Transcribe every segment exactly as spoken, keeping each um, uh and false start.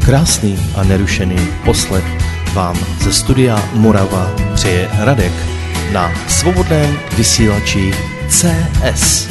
Krásný a nerušený poslech vám ze studia Morava přeje Radek na svobodném vysílači C S.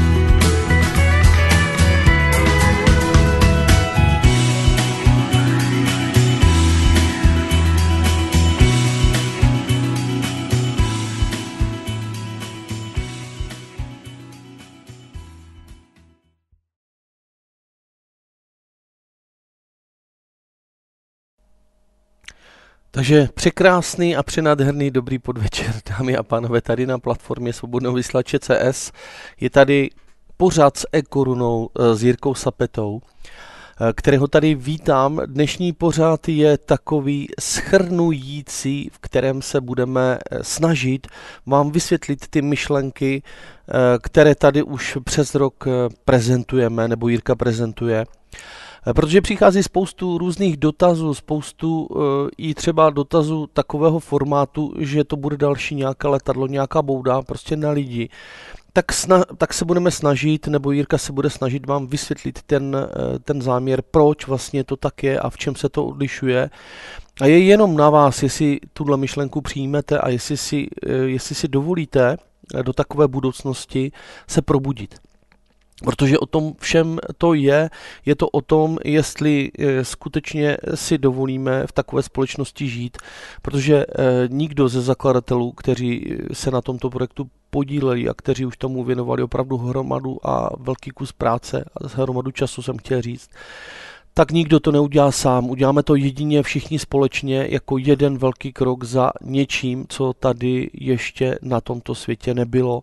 Takže překrásný a přenádherný dobrý podvečer, dámy a pánové, tady na platformě Svobodného vysílače C S. Je tady pořad s e-korunou s Jirkou Sapetou, kterého tady vítám. Dnešní pořad je takový shrnující, v kterém se budeme snažit vám vysvětlit ty myšlenky, které tady už přes rok prezentujeme, nebo Jirka prezentuje. Protože přichází spoustu různých dotazů, spoustu uh, i třeba dotazů takového formátu, že to bude další nějaké letadlo, nějaká bouda, prostě na lidi. Tak, sna- tak se budeme snažit, nebo Jirka se bude snažit vám vysvětlit ten, uh, ten záměr, proč vlastně to tak je a v čem se to odlišuje. A je jenom na vás, jestli tuhle myšlenku přijmete a jestli si, uh, jestli si dovolíte do takové budoucnosti se probudit. Protože o tom všem to je, je to o tom, jestli skutečně si dovolíme v takové společnosti žít, protože nikdo ze zakladatelů, kteří se na tomto projektu podíleli a kteří už tomu věnovali opravdu hromadu a velký kus práce a hromadu času, jsem chtěl říct, tak nikdo to neudělá sám. Uděláme to jedině všichni společně jako jeden velký krok za něčím, co tady ještě na tomto světě nebylo.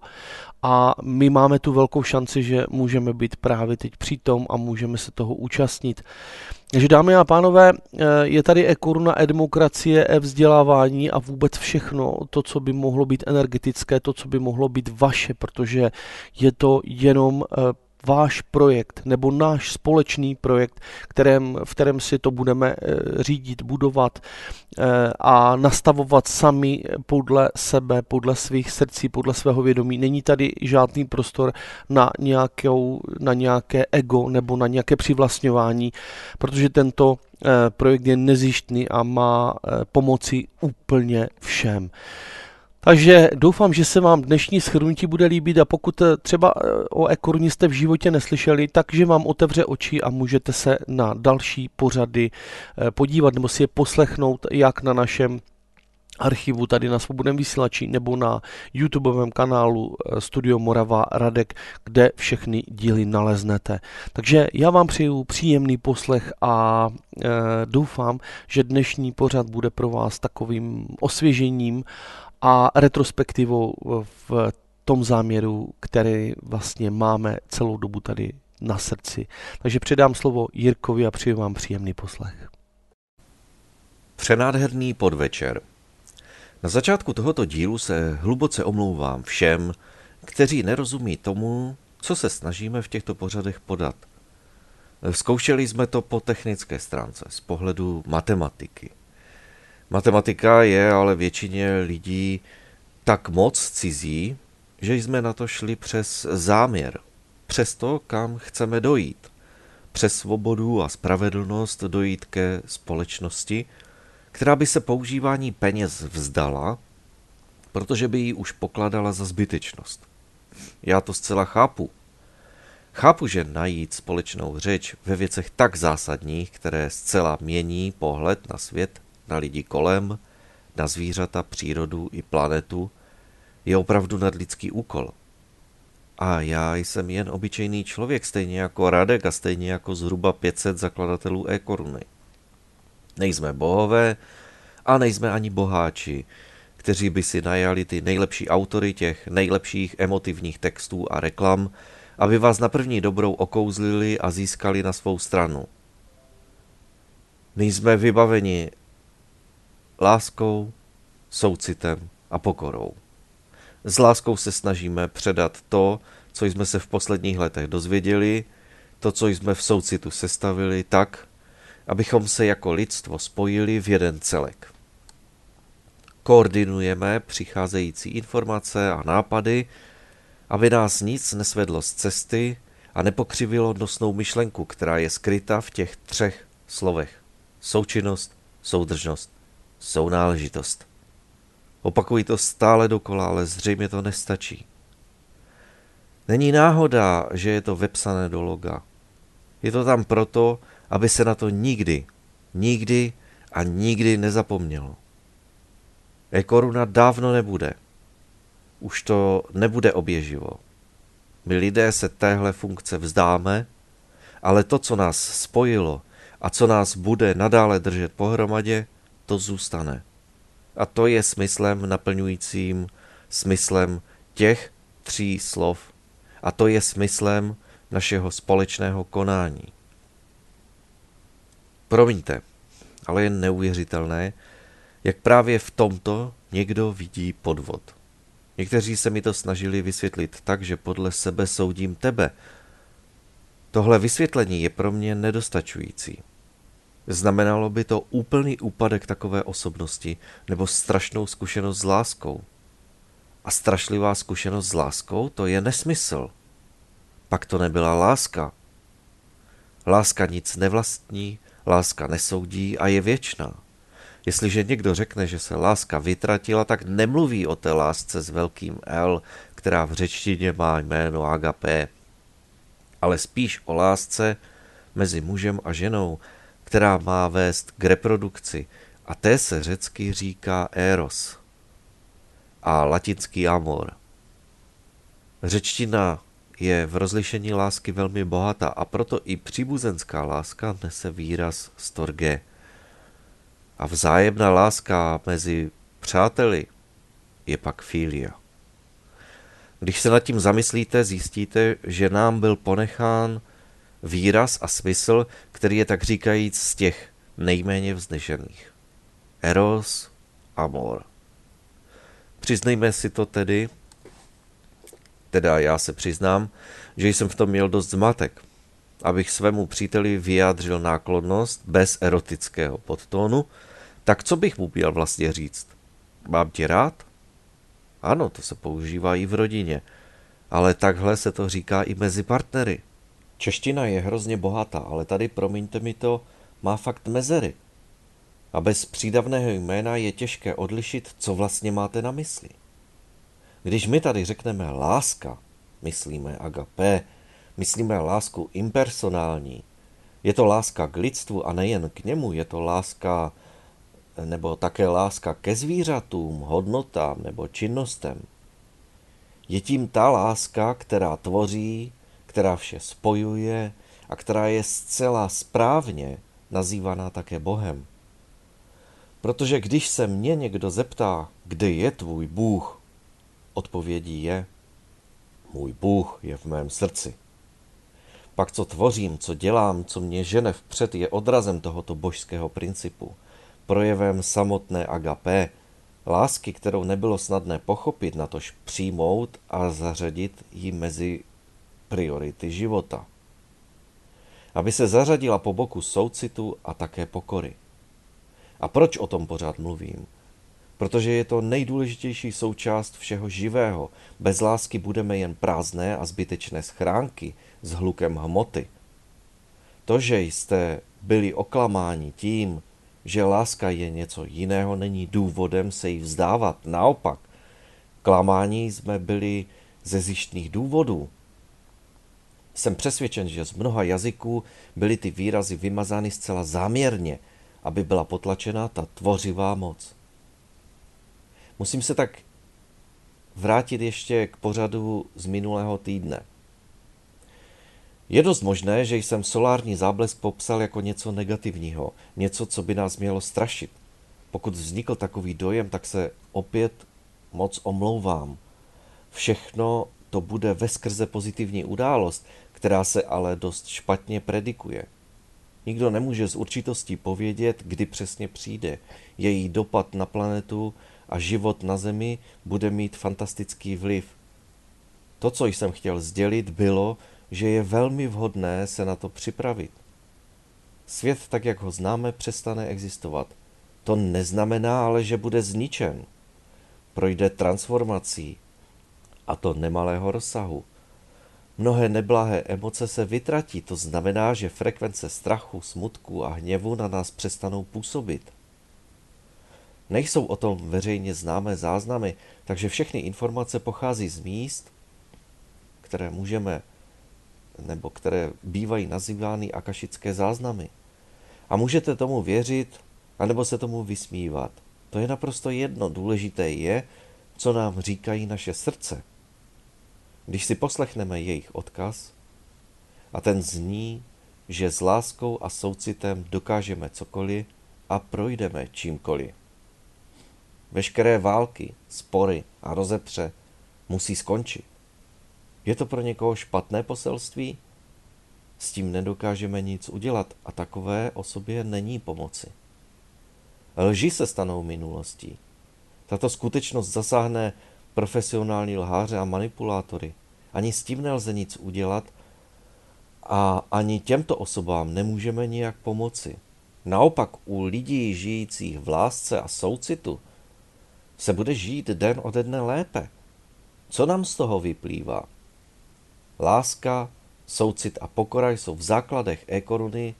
A my máme tu velkou šanci, že můžeme být právě teď přitom a můžeme se toho účastnit. Takže dámy a pánové, je tady e-koruna, e-demokracie, e-vzdělávání a vůbec všechno to, co by mohlo být energetické, to, co by mohlo být vaše, protože je to jenom váš projekt nebo náš společný projekt, kterém, v kterém si to budeme řídit, budovat a nastavovat sami podle sebe, podle svých srdcí, podle svého vědomí. Není tady žádný prostor na, nějakou, na nějaké ego nebo na nějaké přivlastňování, protože tento projekt je nezištný a má pomoci úplně všem. Takže doufám, že se vám dnešní shrnutí bude líbit a pokud třeba o e-koruně jste v životě neslyšeli, takže vám otevře oči a můžete se na další pořady podívat nebo si je poslechnout jak na našem archivu tady na Svobodném vysílači nebo na YouTubeovém kanálu Studio Morava Radek, kde všechny díly naleznete. Takže já vám přeju příjemný poslech a e, doufám, že dnešní pořad bude pro vás takovým osvěžením a retrospektivou v tom záměru, který vlastně máme celou dobu tady na srdci. Takže předám slovo Jirkovi a přeju vám příjemný poslech. Přenádherný podvečer. Na začátku tohoto dílu se hluboce omlouvám všem, kteří nerozumí tomu, co se snažíme v těchto pořadech podat. Zkoušeli jsme to po technické stránce, z pohledu matematiky. Matematika je ale většině lidí tak moc cizí, že jsme na to šli přes záměr, přes to, kam chceme dojít. Přes svobodu a spravedlnost dojít ke společnosti, která by se používání peněz vzdala, protože by ji už pokladala za zbytečnost. Já to zcela chápu. Chápu, že najít společnou řeč ve věcech tak zásadních, které zcela mění pohled na svět, na lidi kolem, na zvířata, přírodu i planetu, je opravdu nadlidský úkol. A já jsem jen obyčejný člověk, stejně jako Radek a stejně jako zhruba pět set zakladatelů e-koruny. Nejsme bohové a nejsme ani boháči, kteří by si najali ty nejlepší autory těch nejlepších emotivních textů a reklam, aby vás na první dobrou okouzlili a získali na svou stranu. Nejsme vybaveni láskou, soucitem a pokorou. S láskou se snažíme předat to, co jsme se v posledních letech dozvěděli, to, co jsme v soucitu sestavili tak, abychom se jako lidstvo spojili v jeden celek. Koordinujeme přicházející informace a nápady, aby nás nic nesvedlo z cesty a nepokřivilo nosnou myšlenku, která je skryta v těch třech slovech. součinnost, soudržnost, sounáležitost. Opakuji to stále dokola, ale zřejmě to nestačí. Není náhoda, že je to vepsané do loga. Je to tam proto, aby se na to nikdy, nikdy a nikdy nezapomnělo. E-koruna dávno nebude. Už to nebude oběživo. My lidé se téhle funkce vzdáme, ale to, co nás spojilo a co nás bude nadále držet pohromadě, to zůstane. A to je smyslem naplňujícím smyslem těch tří slov. A to je smyslem našeho společného konání. Promiňte, ale je neuvěřitelné, jak právě v tomto někdo vidí podvod. Někteří se mi to snažili vysvětlit tak, že podle sebe soudím tebe. Tohle vysvětlení je pro mě nedostačující. Znamenalo by to úplný úpadek takové osobnosti nebo strašnou zkušenost s láskou. A strašlivá zkušenost s láskou, to je nesmysl. Pak to nebyla láska. Láska nic nevlastní, láska nesoudí a je věčná. Jestliže někdo řekne, že se láska vytratila, tak nemluví o té lásce s velkým L, která v řečtině má jméno agapé, ale spíš o lásce mezi mužem a ženou, která má vést k reprodukci, a té se řecky říká eros a latinský amor. Řečtina je v rozlišení lásky velmi bohatá a proto i příbuzenská láska nese výraz storge. A vzájemná láska mezi přáteli je pak filia. Když se nad tím zamyslíte, zjistíte, že nám byl ponechán výraz a smysl, který je tak říkajíc z těch nejméně vznešených. Eros, amor. Přiznejme si to tedy, teda já se přiznám, že jsem v tom měl dost zmatek. Abych svému příteli vyjádřil náklonnost bez erotického podtónu, tak co bych mu měl vlastně říct? Mám tě rád? Ano, to se používá i v rodině, ale takhle se to říká i mezi partnery. Čeština je hrozně bohatá, ale tady, promiňte mi to, má fakt mezery. A bez přídavného jména je těžké odlišit, co vlastně máte na mysli. Když my tady řekneme láska, myslíme agapé, myslíme lásku impersonální. Je to láska k lidstvu a nejen k němu, je to láska nebo také láska ke zvířatům, hodnotám nebo činnostem. Je tím ta láska, která tvoří, která vše spojuje a která je zcela správně nazývaná také Bohem. Protože když se mě někdo zeptá, kde je tvůj Bůh, odpovědí je, můj Bůh je v mém srdci. Pak co tvořím, co dělám, co mě žene vpřed, je odrazem tohoto božského principu, projevem samotné agapé, lásky, kterou nebylo snadné pochopit, natož přijmout a zařadit ji mezi priority života. Aby se zařadila po boku soucitu a také pokory. A proč o tom pořád mluvím? Protože je to nejdůležitější součást všeho živého. Bez lásky budeme jen prázdné a zbytečné schránky s hlukem hmoty. To, že jste byli oklamáni tím, že láska je něco jiného, není důvodem se jí vzdávat. Naopak, klamání jsme byli ze zištných důvodů. Jsem přesvědčen, že z mnoha jazyků byly ty výrazy vymazány zcela záměrně, aby byla potlačena ta tvořivá moc. Musím se tak vrátit ještě k pořadu z minulého týdne. Je dost možné, že jsem solární záblesk popsal jako něco negativního, něco, co by nás mělo strašit. Pokud vznikl takový dojem, tak se opět moc omlouvám. Všechno to bude veskrze pozitivní událost, která se ale dost špatně predikuje. Nikdo nemůže s určitostí povědět, kdy přesně přijde. Její dopad na planetu a život na Zemi bude mít fantastický vliv. To, co jsem chtěl sdělit, bylo, že je velmi vhodné se na to připravit. Svět, tak jak ho známe, přestane existovat. To neznamená ale, že bude zničen. Projde transformací, a to nemalého rozsahu. Mnohé neblahé emoce se vytratí, to znamená, že frekvence strachu, smutku a hněvu na nás přestanou působit. Nejsou o tom veřejně známé záznamy, takže všechny informace pochází z míst, které můžeme, nebo které bývají nazývány akašické záznamy. A můžete tomu věřit, anebo se tomu vysmívat. To je naprosto jedno, důležité je, co nám říkají naše srdce. Když si poslechneme jejich odkaz, a ten zní, že s láskou a soucitem dokážeme cokoliv a projdeme čímkoliv. Veškeré války, spory a rozepře musí skončit. Je to pro někoho špatné poselství? S tím nedokážeme nic udělat a takové osobě není pomoci. Lži se stanou minulostí. Tato skutečnost zasáhne profesionální lháře a manipulátory. Ani s tím nelze nic udělat a ani těmto osobám nemůžeme nijak pomoci. Naopak u lidí žijících v lásce a soucitu se bude žít den ode dne lépe. Co nám z toho vyplývá? Láska, soucit a pokora jsou v základech e-koruny.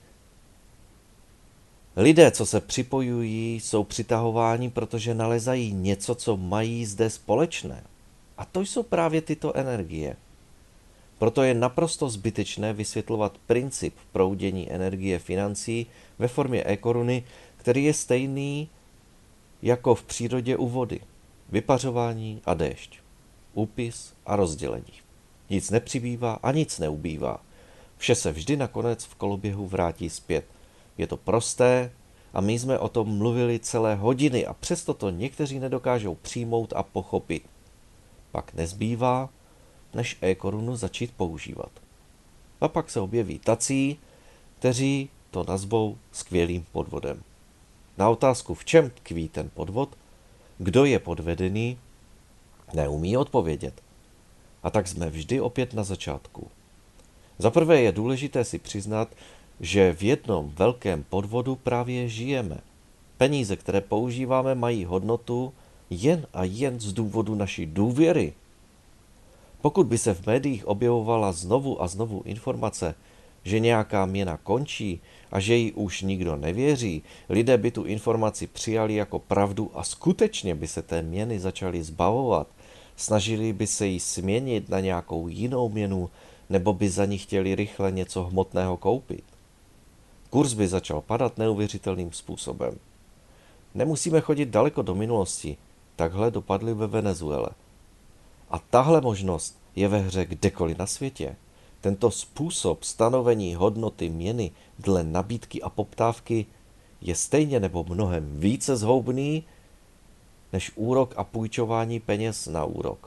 Lidé, co se připojují, jsou přitahováni, protože nalezají něco, co mají zde společné. A to jsou právě tyto energie. Proto je naprosto zbytečné vysvětlovat princip proudění energie financí ve formě e-koruny, který je stejný jako v přírodě u vody. Vypařování a déšť. Úpis a rozdělení. Nic nepřibývá a nic neubývá. Vše se vždy nakonec v koloběhu vrátí zpět. Je to prosté a my jsme o tom mluvili celé hodiny a přesto to někteří nedokážou přijmout a pochopit. Pak nezbývá, než e-korunu začít používat. A pak se objeví tací, kteří to nazvou skvělým podvodem. Na otázku, v čem tkví ten podvod, kdo je podvedený, neumí odpovědět. A tak jsme vždy opět na začátku. Za prvé je důležité si přiznat, že v jednom velkém podvodu právě žijeme. Peníze, které používáme, mají hodnotu jen a jen z důvodu naší důvěry. Pokud by se v médiích objevovala znovu a znovu informace, že nějaká měna končí a že jí už nikdo nevěří, lidé by tu informaci přijali jako pravdu a skutečně by se té měny začali zbavovat, snažili by se ji směnit na nějakou jinou měnu, nebo by za ní chtěli rychle něco hmotného koupit. Kurz by začal padat neuvěřitelným způsobem. Nemusíme chodit daleko do minulosti, takhle dopadli ve Venezuele. A tahle možnost je ve hře kdekoliv na světě. Tento způsob stanovení hodnoty měny dle nabídky a poptávky je stejně nebo mnohem více zhoubný než úrok a půjčování peněz na úrok.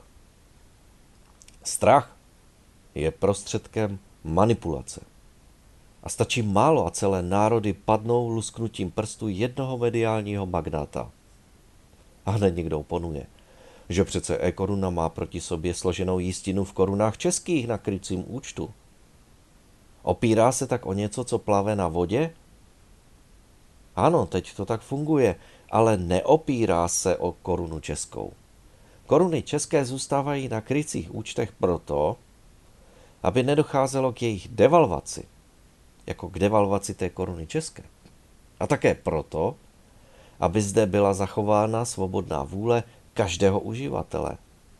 Strach je prostředkem manipulace. A stačí málo a celé národy padnou lusknutím prstů jednoho mediálního magnáta. A hned někdo oponuje, že přece e-koruna má proti sobě složenou jistinu v korunách českých na krycím účtu. Opírá se tak o něco, co plave na vodě? Ano, teď to tak funguje, ale neopírá se o korunu českou. Koruny české zůstávají na krycích účtech proto, aby nedocházelo k jejich devalvaci, jako k devalvaci té koruny české. A také proto, aby zde byla zachována svobodná vůle každého uživatele.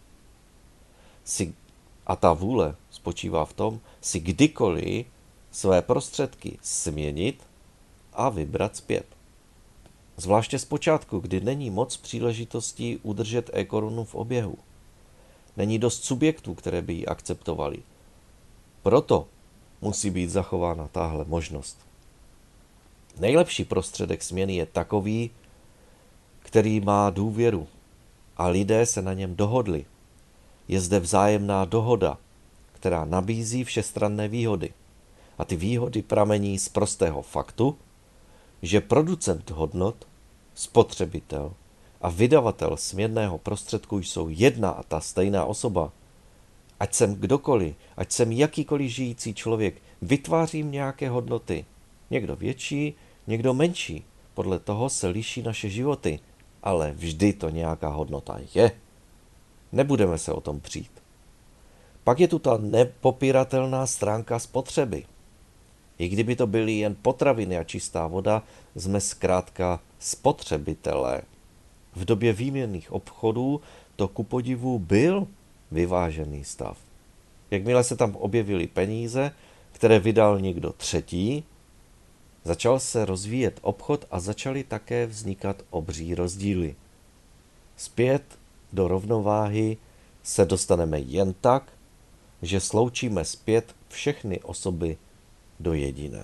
Si, a ta vůle spočívá v tom, si kdykoliv své prostředky směnit a vybrat zpět. Zvláště zpočátku, kdy není moc příležitostí udržet e-korunu v oběhu. Není dost subjektů, které by ji akceptovali. Proto musí být zachována tahle možnost. Nejlepší prostředek směny je takový, který má důvěru a lidé se na něm dohodli. Je zde vzájemná dohoda, která nabízí všestranné výhody. A ty výhody pramení z prostého faktu, že producent hodnot, spotřebitel a vydavatel směnného prostředku jsou jedna a ta stejná osoba. Ať jsem kdokoliv, ať jsem jakýkoliv žijící člověk, vytvářím nějaké hodnoty. Někdo větší, někdo menší. Podle toho se liší naše životy, ale vždy to nějaká hodnota je. Nebudeme se o tom přít. Pak je tu ta nepopiratelná stránka spotřeby. I kdyby to byly jen potraviny a čistá voda, jsme zkrátka spotřebitelé. V době výměnných obchodů to ku podivu byl vyvážený stav. Jakmile se tam objevily peníze, které vydal někdo třetí, začal se rozvíjet obchod a začaly také vznikat obří rozdíly. Zpět do rovnováhy se dostaneme jen tak, že sloučíme zpět všechny osoby do jediné.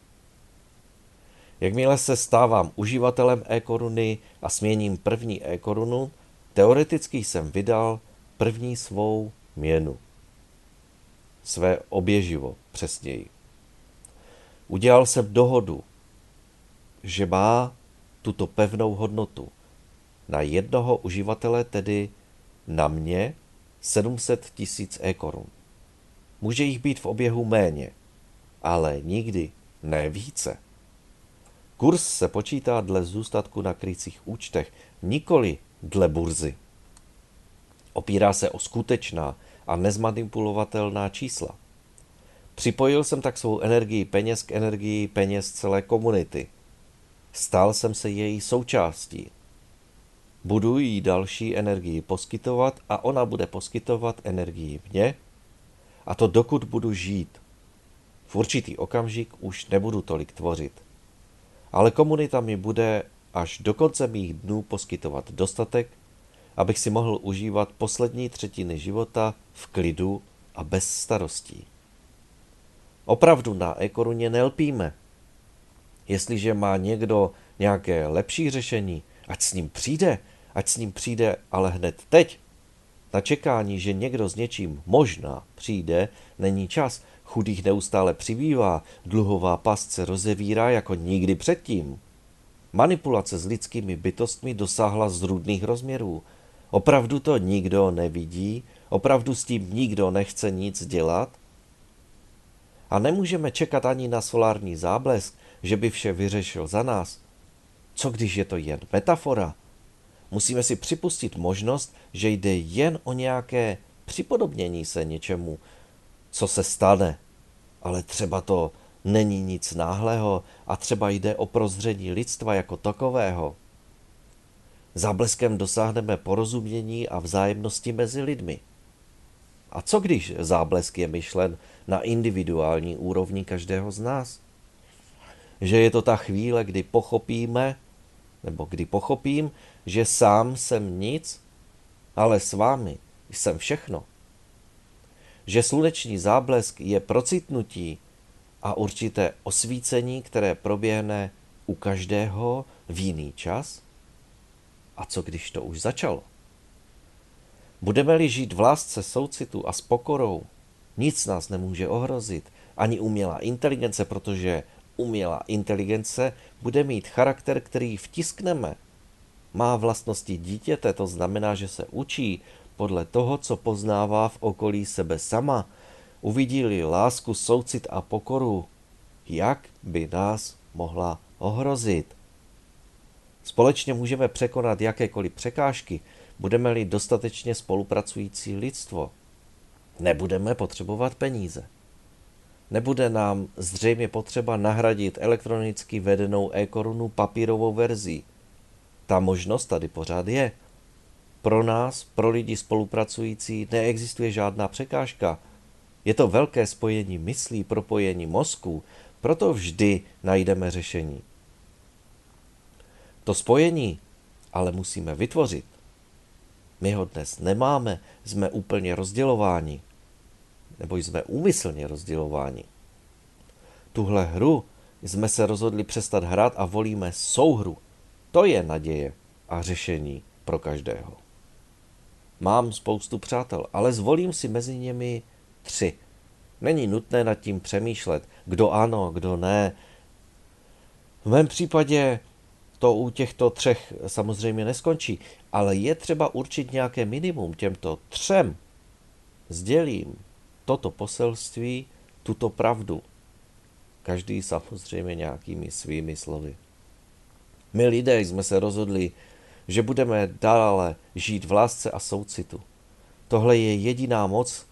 Jakmile se stávám uživatelem e-koruny a směním první e-korunu, teoreticky jsem vydal první svou měnu. Své oběživo, přesněji. Udělal jsem dohodu, že má tuto pevnou hodnotu. Na jednoho uživatele, tedy na mě, sedm set tisíc e-korun. Může jich být v oběhu méně, ale nikdy ne více. Kurz se počítá dle zůstatku na krycích účtech, nikoli dle burzy. Opírá se o skutečná a nezmanipulovatelná čísla. Připojil jsem tak svou energii peněz k energii peněz celé komunity. Stal jsem se její součástí. Budu jí další energii poskytovat a ona bude poskytovat energii mně, a to dokud budu žít. V určitý okamžik už nebudu tolik tvořit. Ale komunita mi bude až do konce mých dnů poskytovat dostatek, abych si mohl užívat poslední třetiny života v klidu a bez starostí. Opravdu na e-koruně nelpíme. Jestliže má někdo nějaké lepší řešení, ať s ním přijde, ať s ním přijde, ale hned teď. Na čekání, že někdo s něčím možná přijde, není čas. Chudých neustále přibývá, dluhová past se rozevírá jako nikdy předtím. Manipulace s lidskými bytostmi dosáhla zrůdných rozměrů. Opravdu to nikdo nevidí, opravdu s tím nikdo nechce nic dělat. A nemůžeme čekat ani na solární záblesk, že by vše vyřešil za nás. Co když je to jen metafora? Musíme si připustit možnost, že jde jen o nějaké připodobnění se něčemu, co se stane. Ale třeba to není nic náhlého a třeba jde o prozření lidstva jako takového. Zábleskem dosáhneme porozumění a vzájemnosti mezi lidmi. A co když záblesk je myšlen na individuální úrovni každého z nás? Že je to ta chvíle, kdy pochopíme, nebo kdy pochopím, že sám jsem nic, ale s vámi jsem všechno. Že sluneční záblesk je procitnutí a určité osvícení, které proběhne u každého v jiný čas? A co když to už začalo? Budeme-li žít v lásce, soucitu a s pokorou, nic nás nemůže ohrozit, ani umělá inteligence, protože umělá inteligence bude mít charakter, který vtiskneme. Má vlastnosti dítěte, to znamená, že se učí podle toho, co poznává v okolí sebe sama. Uvidí-li lásku, soucit a pokoru, jak by nás mohla ohrozit? Společně můžeme překonat jakékoliv překážky, budeme-li dostatečně spolupracující lidstvo. Nebudeme potřebovat peníze. Nebude nám zřejmě potřeba nahradit elektronicky vedenou e-korunu papírovou verzí. Ta možnost tady pořád je. Pro nás, pro lidi spolupracující, neexistuje žádná překážka. Je to velké spojení myslí, propojení mozku, proto vždy najdeme řešení. To spojení ale musíme vytvořit. My ho dnes nemáme, jsme úplně rozdělováni. Nebo jsme úmyslně rozdělováni. Tuhle hru jsme se rozhodli přestat hrát a volíme souhru. To je naděje a řešení pro každého. Mám spoustu přátel, ale zvolím si mezi nimi tři. Není nutné nad tím přemýšlet, kdo ano, kdo ne. V mém případě to u těchto třech samozřejmě neskončí, ale je třeba určit nějaké minimum těmto třem. Sdělím toto poselství, tuto pravdu. Každý samozřejmě nějakými svými slovy. My lidé jsme se rozhodli, že budeme dále žít v lásce a soucitu. Tohle je jediná moc,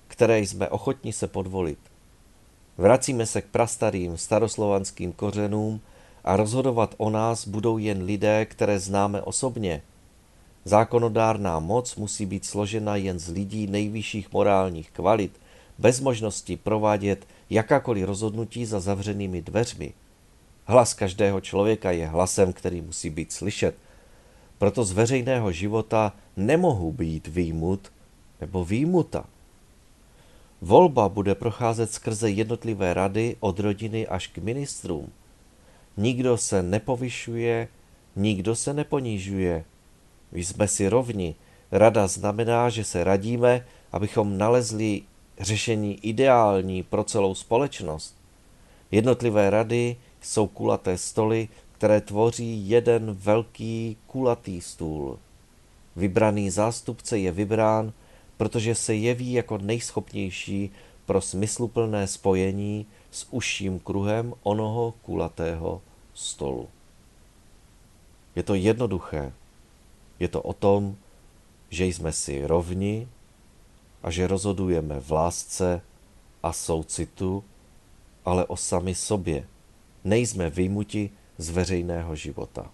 které jsme ochotni se podvolit. Vracíme se k prastarým staroslovanským kořenům a rozhodovat o nás budou jen lidé, které známe osobně. Zákonodárná moc musí být složena jen z lidí nejvyšších morálních kvalit, bez možnosti provádět jakákoliv rozhodnutí za zavřenými dveřmi. Hlas každého člověka je hlasem, který musí být slyšet. Proto z veřejného života nemohu být vyjmut nebo vyjmuta. Volba bude procházet skrze jednotlivé rady od rodiny až k ministrům. Nikdo se nepovyšuje, nikdo se neponižuje. Jsme si rovni. Rada znamená, že se radíme, abychom nalezli řešení ideální pro celou společnost. Jednotlivé rady jsou kulaté stoly, které tvoří jeden velký kulatý stůl. Vybraný zástupce je vybrán, protože se jeví jako nejschopnější pro smysluplné spojení s užším kruhem onoho kulatého stolu. Je to jednoduché. Je to o tom, že jsme si rovni a že rozhodujeme v lásce a soucitu, ale o sami sobě. Nejsme vyjmuti z veřejného života.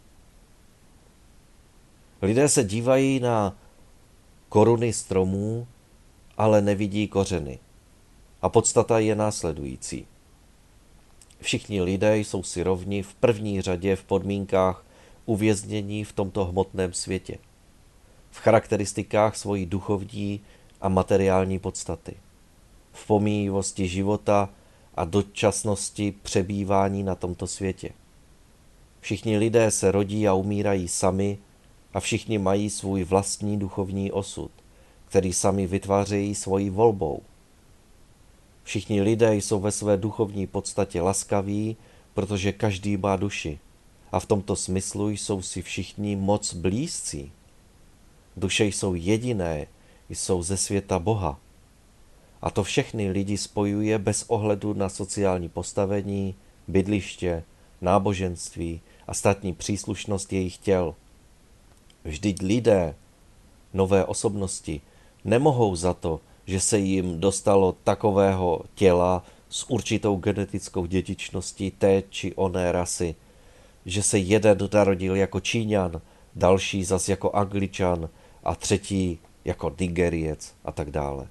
Lidé se dívají na koruny stromů, ale nevidí kořeny. A podstata je následující. Všichni lidé jsou si rovni v první řadě v podmínkách uvěznění v tomto hmotném světě, v charakteristikách svojí duchovní a materiální podstaty, v pomíjivosti života a dočasnosti přebývání na tomto světě. Všichni lidé se rodí a umírají sami a všichni mají svůj vlastní duchovní osud, který sami vytvářejí svojí volbou. Všichni lidé jsou ve své duchovní podstatě laskaví, protože každý má duši. A v tomto smyslu jsou si všichni moc blízcí. Duše jsou jediné, jsou ze světa Boha. A to všechny lidi spojuje bez ohledu na sociální postavení, bydliště, náboženství a státní příslušnost jejich těl. Vždyť lidé, nové osobnosti, nemohou za to, že se jim dostalo takového těla s určitou genetickou dědičností té či oné rasy, že se jeden narodil jako Číňan, další zas jako Angličan a třetí jako Nigeriec a tak dále.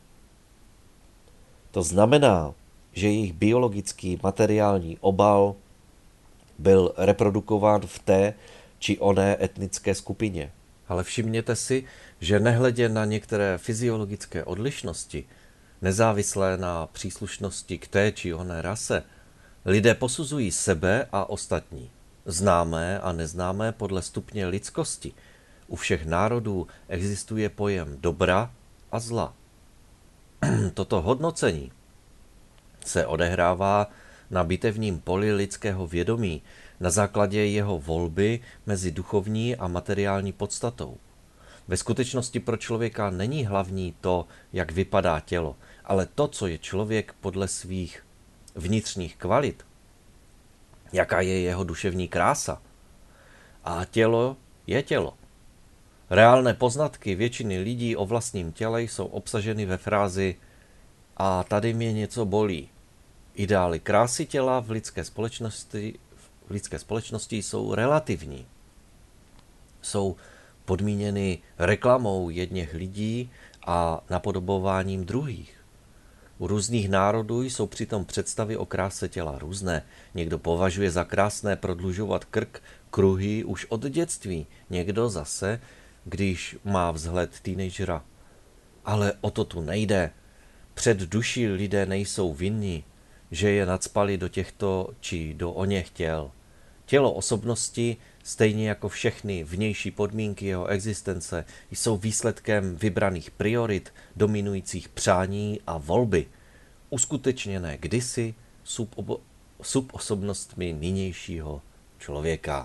To znamená, že jejich biologický materiální obal byl reprodukován v té či oné etnické skupině. Ale všimněte si, že nehledě na některé fyziologické odlišnosti, nezávislé na příslušnosti k té či oné rase, lidé posuzují sebe a ostatní, známé a neznámé podle stupně lidskosti. U všech národů existuje pojem dobra a zla. Toto hodnocení se odehrává na bitevním poli lidského vědomí na základě jeho volby mezi duchovní a materiální podstatou. Ve skutečnosti pro člověka není hlavní to, jak vypadá tělo, ale to, co je člověk podle svých vnitřních kvalit, jaká je jeho duševní krása. A tělo je tělo. Reálné poznatky většiny lidí o vlastním těle jsou obsaženy ve frázi a tady mě něco bolí. Ideály krásy těla v lidské společnosti, v lidské společnosti jsou relativní. Jsou podmíněny reklamou jedněch lidí a napodobováním druhých. U různých národů jsou přitom představy o kráse těla různé. Někdo považuje za krásné prodlužovat krk kruhy už od dětství, někdo zase, když má vzhled teenagera. Ale o to tu nejde. Před duší lidé nejsou vinni, že je nacpali do těchto či do oněch těl. Tělo osobnosti, stejně jako všechny vnější podmínky jeho existence, jsou výsledkem vybraných priorit, dominujících přání a volby, uskutečněné kdysi subobo- subosobnostmi nynějšího člověka.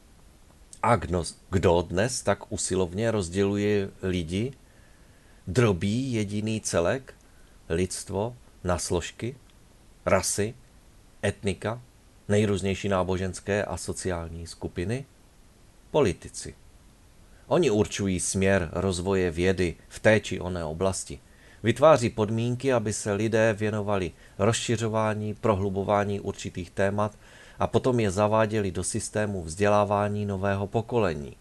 A kdo, kdo dnes tak usilovně rozděluje lidi, drobí jediný celek, lidstvo na složky, rasy, etnika, nejrůznější náboženské a sociální skupiny? Politici. Oni určují směr rozvoje vědy v té či oné oblasti. Vytváří podmínky, aby se lidé věnovali rozšiřování, prohlubování určitých témat a potom je zaváděli do systému vzdělávání nového pokolení.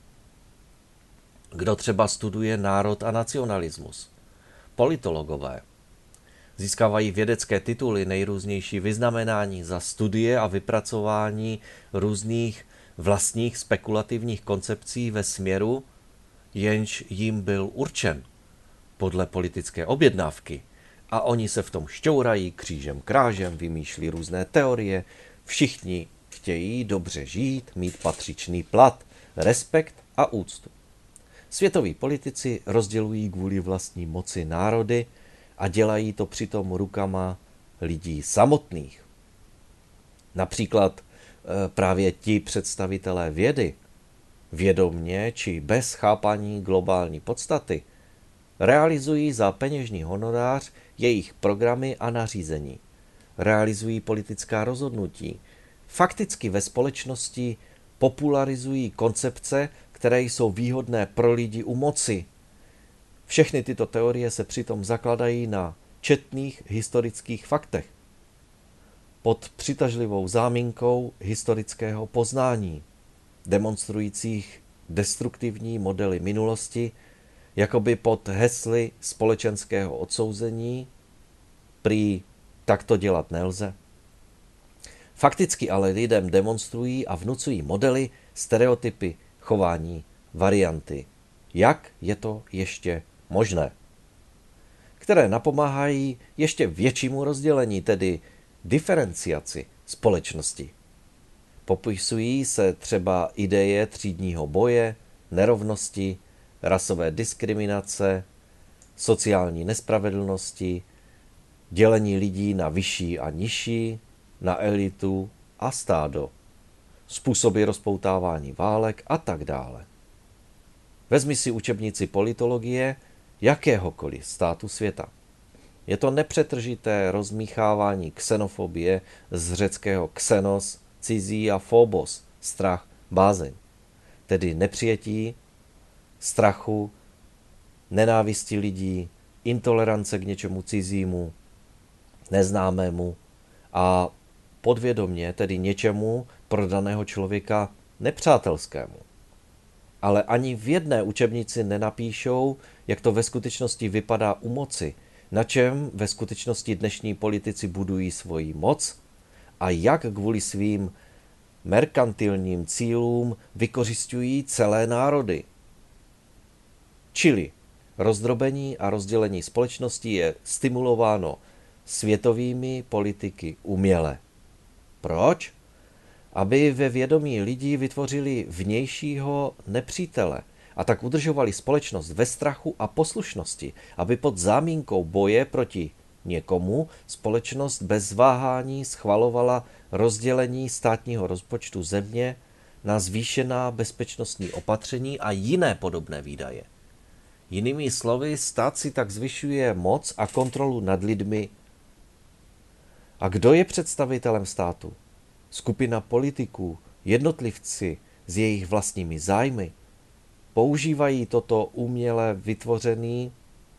Kdo třeba studuje národ a nacionalismus? Politologové. Získávají vědecké tituly, nejrůznější vyznamenání za studie a vypracování různých vlastních spekulativních koncepcí ve směru, jenž jim byl určen podle politické objednávky. A oni se v tom šťourají křížem krážem, vymýšlí různé teorie. Všichni chtějí dobře žít, mít patřičný plat, respekt a úctu. Světoví politici rozdělují kvůli vlastní moci národy a dělají to přitom rukama lidí samotných. Například právě ti představitelé vědy, vědomně či bez chápání globální podstaty, realizují za peněžní honorář jejich programy a nařízení. Realizují politická rozhodnutí. Fakticky ve společnosti popularizují koncepce, které jsou výhodné pro lidi u moci. Všechny tyto teorie se přitom zakladají na četných historických faktech. Pod přitažlivou záminkou historického poznání, demonstrujících destruktivní modely minulosti, jakoby pod hesly společenského odsouzení, prý tak to dělat nelze. Fakticky ale lidem demonstrují a vnucují modely, stereotypy, chování, varianty. Jak je to ještě možné? Které napomáhají ještě většímu rozdělení, tedy diferenciaci společnosti. Popisují se třeba ideje třídního boje, nerovnosti, rasové diskriminace, sociální nespravedlnosti, dělení lidí na vyšší a nižší, na elitu a stádo, způsoby rozpoutávání válek a tak dále. Vezmi si učebnici politologie jakéhokoliv státu světa. Je to nepřetržité rozmíchávání xenofobie z řeckého xenos, cizí a phobos, strach, bázeň, tedy nepřijetí, strachu, nenávisti lidí, intolerance k něčemu cizímu, neznámému a podvědomě, tedy něčemu pro daného člověka nepřátelskému. Ale ani v jedné učebnici nenapíšou, jak to ve skutečnosti vypadá u moci, na čem ve skutečnosti dnešní politici budují svoji moc a jak kvůli svým merkantilním cílům vykořisťují celé národy. Čili rozdrobení a rozdělení společnosti je stimulováno světovými politiky uměle. Proč? Aby ve vědomí lidí vytvořili vnějšího nepřítele a tak udržovali společnost ve strachu a poslušnosti, aby pod zámínkou boje proti někomu společnost bez váhání schvalovala rozdělení státního rozpočtu země na zvýšená bezpečnostní opatření a jiné podobné výdaje. Jinými slovy, stát si tak zvyšuje moc a kontrolu nad lidmi. A kdo je představitelem státu? Skupina politiků, jednotlivci s jejich vlastními zájmy, používají toto uměle vytvořený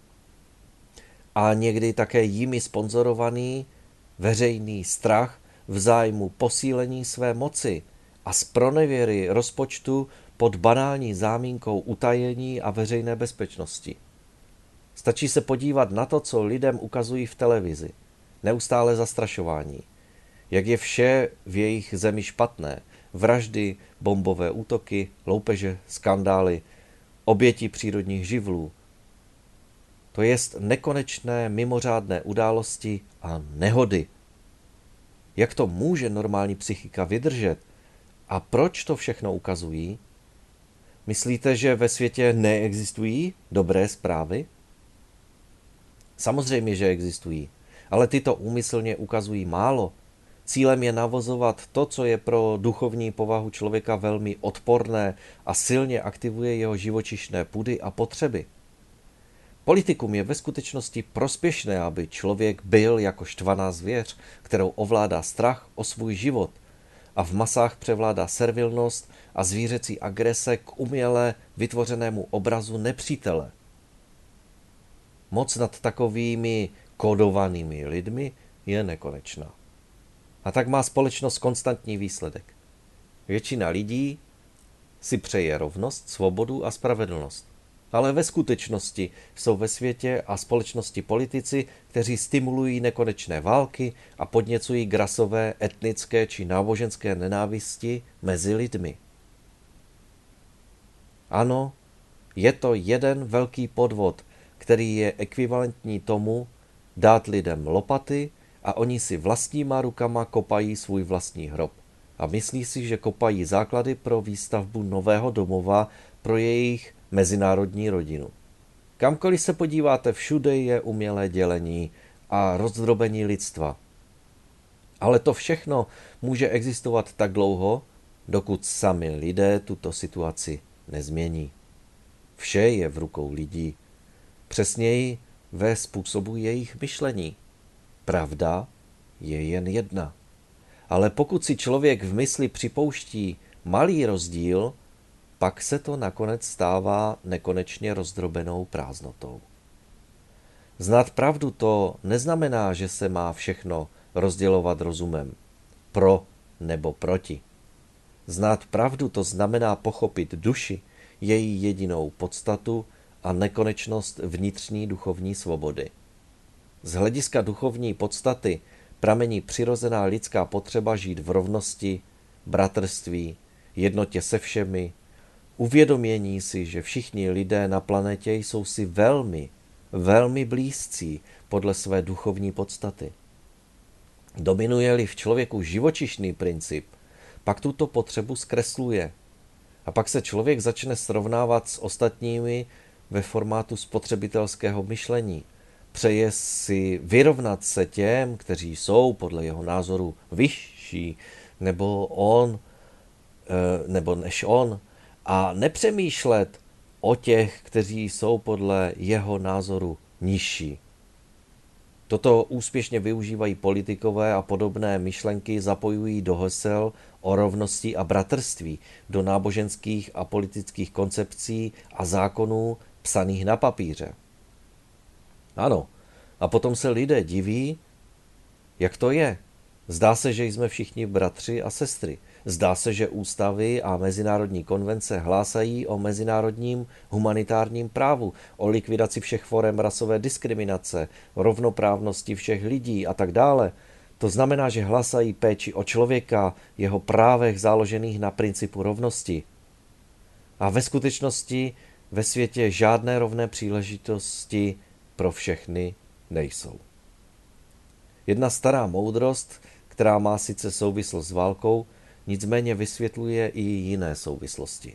a někdy také jimi sponzorovaný veřejný strach v zájmu posílení své moci a zpronevěry rozpočtu pod banální zámínkou utajení a veřejné bezpečnosti. Stačí se podívat na to, co lidem ukazují v televizi. Neustále zastrašování. Jak je vše v jejich zemi špatné. Vraždy, bombové útoky, loupeže, skandály, oběti přírodních živlů. To jest nekonečné mimořádné události a nehody. Jak to může normální psychika vydržet? A proč to všechno ukazují? Myslíte, že ve světě neexistují dobré zprávy? Samozřejmě, že existují, ale tyto úmyslně ukazují málo. Cílem je navozovat to, co je pro duchovní povahu člověka velmi odporné a silně aktivuje jeho živočišné pudy a potřeby. Politikum je ve skutečnosti prospěšné, aby člověk byl jako štvaná zvěř, kterou ovládá strach o svůj život a v masách převládá servilnost a zvířecí agrese k uměle vytvořenému obrazu nepřítele. Moc nad takovými kódovanými lidmi je nekonečná. A tak má společnost konstantní výsledek. Většina lidí si přeje rovnost, svobodu a spravedlnost. Ale ve skutečnosti jsou ve světě a společnosti politici, kteří stimulují nekonečné války a podněcují k rasové, etnické či náboženské nenávisti mezi lidmi. Ano, je to jeden velký podvod, který je ekvivalentní tomu dát lidem lopaty a oni si vlastníma rukama kopají svůj vlastní hrob. A myslí si, že kopají základy pro výstavbu nového domova pro jejich mezinárodní rodinu. Kamkoliv se podíváte, všude je umělé dělení a rozdrobení lidstva. Ale to všechno může existovat tak dlouho, dokud sami lidé tuto situaci nezmění. Vše je v rukou lidí, přesněji ve způsobu jejich myšlení. Pravda je jen jedna. Ale pokud si člověk v mysli připouští malý rozdíl, pak se to nakonec stává nekonečně rozdrobenou prázdnotou. Znát pravdu to neznamená, že se má všechno rozdělovat rozumem, pro nebo proti. Znát pravdu to znamená pochopit duši, její jedinou podstatu a nekonečnost vnitřní duchovní svobody. Z hlediska duchovní podstaty pramení přirozená lidská potřeba žít v rovnosti, bratrství, jednotě se všemi, uvědomění si, že všichni lidé na planetě jsou si velmi, velmi blízcí podle své duchovní podstaty. Dominuje-li v člověku živočišný princip, pak tuto potřebu zkresluje. A pak se člověk začne srovnávat s ostatními ve formátu spotřebitelského myšlení. Přeje si vyrovnat se těm, kteří jsou podle jeho názoru vyšší, nebo on, nebo než on, a nepřemýšlet o těch, kteří jsou podle jeho názoru nižší. Toto úspěšně využívají politikové a podobné myšlenky zapojují do hesel o rovnosti a bratrství, do náboženských a politických koncepcí a zákonů psaných na papíře. Ano, a potom se lidé diví, jak to je. Zdá se, že jsme všichni bratři a sestry. Zdá se, že ústavy a mezinárodní konvence hlásají o mezinárodním humanitárním právu, o likvidaci všech forem rasové diskriminace, rovnoprávnosti všech lidí a tak dále. To znamená, že hlásají péči o člověka, jeho právech založených na principu rovnosti. A ve skutečnosti ve světě žádné rovné příležitosti pro všechny nejsou. Jedna stará moudrost, která má sice souvislost s válkou, nicméně vysvětluje i jiné souvislosti.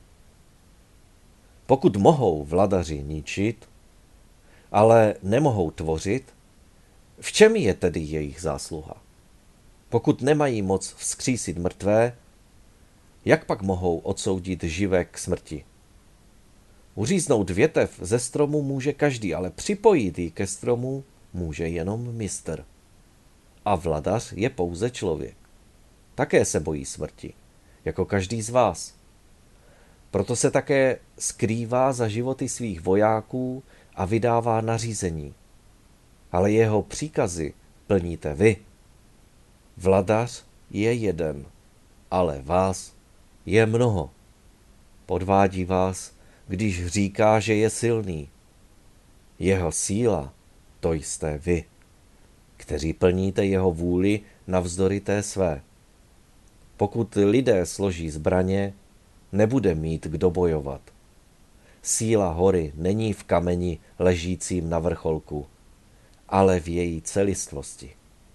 Pokud mohou vladaři ničit, ale nemohou tvořit, v čem je tedy jejich zásluha? Pokud nemají moc vzkřísit mrtvé, jak pak mohou odsoudit živé k smrti? Uříznout větev ze stromu může každý, ale připojit ji ke stromu může jenom mistr. A vladař je pouze člověk. Také se bojí smrti, jako každý z vás. Proto se také skrývá za životy svých vojáků a vydává nařízení. Ale jeho příkazy plníte vy. Vladař je jeden, ale vás je mnoho. Podvádí vás, když říká, že je silný. Jeho síla, to jste vy, kteří plníte jeho vůli navzdory té své. Pokud lidé složí zbraně, nebude mít kdo bojovat. Síla hory není v kameni ležícím na vrcholku, ale v její celistvosti.